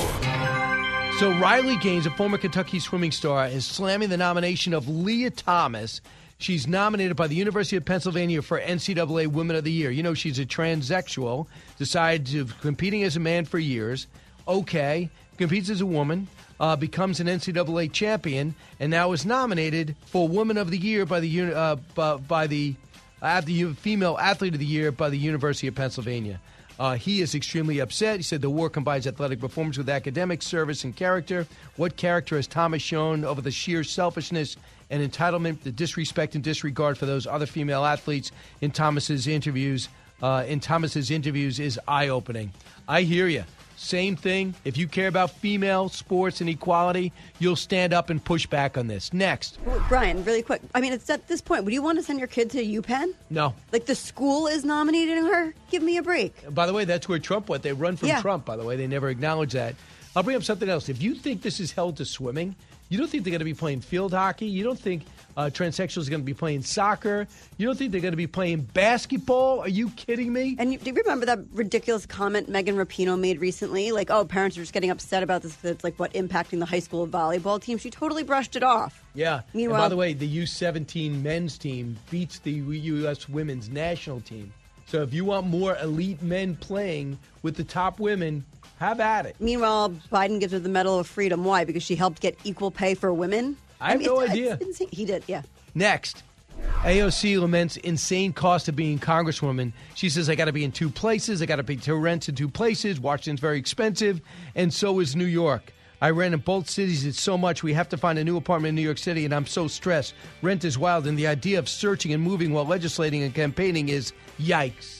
know. So Riley Gaines, a former Kentucky swimming star, is slamming the nomination of Leah Thomas. She's nominated by the University of Pennsylvania for N C double A Women of the Year. You know, she's a transsexual, decided to competing as a man for years. Okay, competes as a woman, uh, becomes an N C double A champion, and now is nominated for Woman of the Year by the uh, by the, uh, the Female Athlete of the Year by the University of Pennsylvania. Uh, he is extremely upset. He said the war combines athletic performance with academic service and character. What character has Thomas shown over the sheer selfishness and entitlement, the disrespect and disregard for those other female athletes in Thomas's interviews? Uh, in Thomas's interviews is eye-opening. I hear you. Same thing. If you care about female sports and equality, you'll stand up and push back on this. Next. Brian, really quick. I mean, it's at this point, would you want to send your kid to UPenn? No. Like, the school is nominating her? Give me a break. By the way, that's where Trump went. They run from Yeah. Trump, by the way. They never acknowledge that. I'll bring up something else. If you think this is held to swimming, you don't think they're going to be playing field hockey? You don't think uh, transsexuals are going to be playing soccer? You don't think they're going to be playing basketball? Are you kidding me? And you, do you remember that ridiculous comment Megan Rapinoe made recently? Like, oh, parents are just getting upset about this. It's like, what, impacting the high school volleyball team? She totally brushed it off. Yeah. Meanwhile, and by the way, the U seventeen men's team beats the U S women's national team. So if you want more elite men playing with the top women, have at it. Meanwhile, Biden gives her the Medal of Freedom. Why? Because she helped get equal pay for women? I have mean, no it's, idea. It's insane. He did, yeah. Next. A O C laments insane cost of being Congresswoman. She says, I got to be in two places. I got to pay two rents in two places. Washington's very expensive, and so is New York. I rent in both cities. It's so much. We have to find a new apartment in New York City, and I'm so stressed. Rent is wild, and the idea of searching and moving while legislating and campaigning is yikes.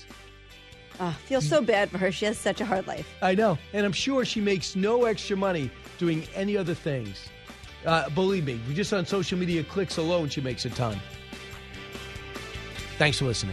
I feel so bad for her. She has such a hard life. I know, and I'm sure she makes no extra money doing any other things. Uh, believe me, just on social media clicks alone, she makes a ton. Thanks for listening.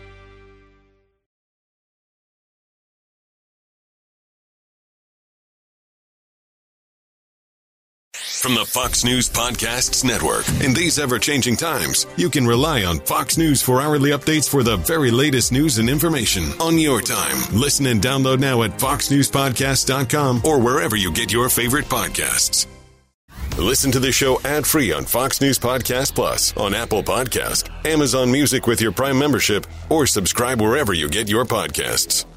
From the Fox News Podcasts Network. In these ever-changing times, you can rely on Fox News for hourly updates for the very latest news and information on your time. Listen and download now at fox news podcast dot com or wherever you get your favorite podcasts. Listen to the show ad-free on Fox News Podcast Plus, on Apple Podcast, Amazon Music with your Prime membership, or subscribe wherever you get your podcasts.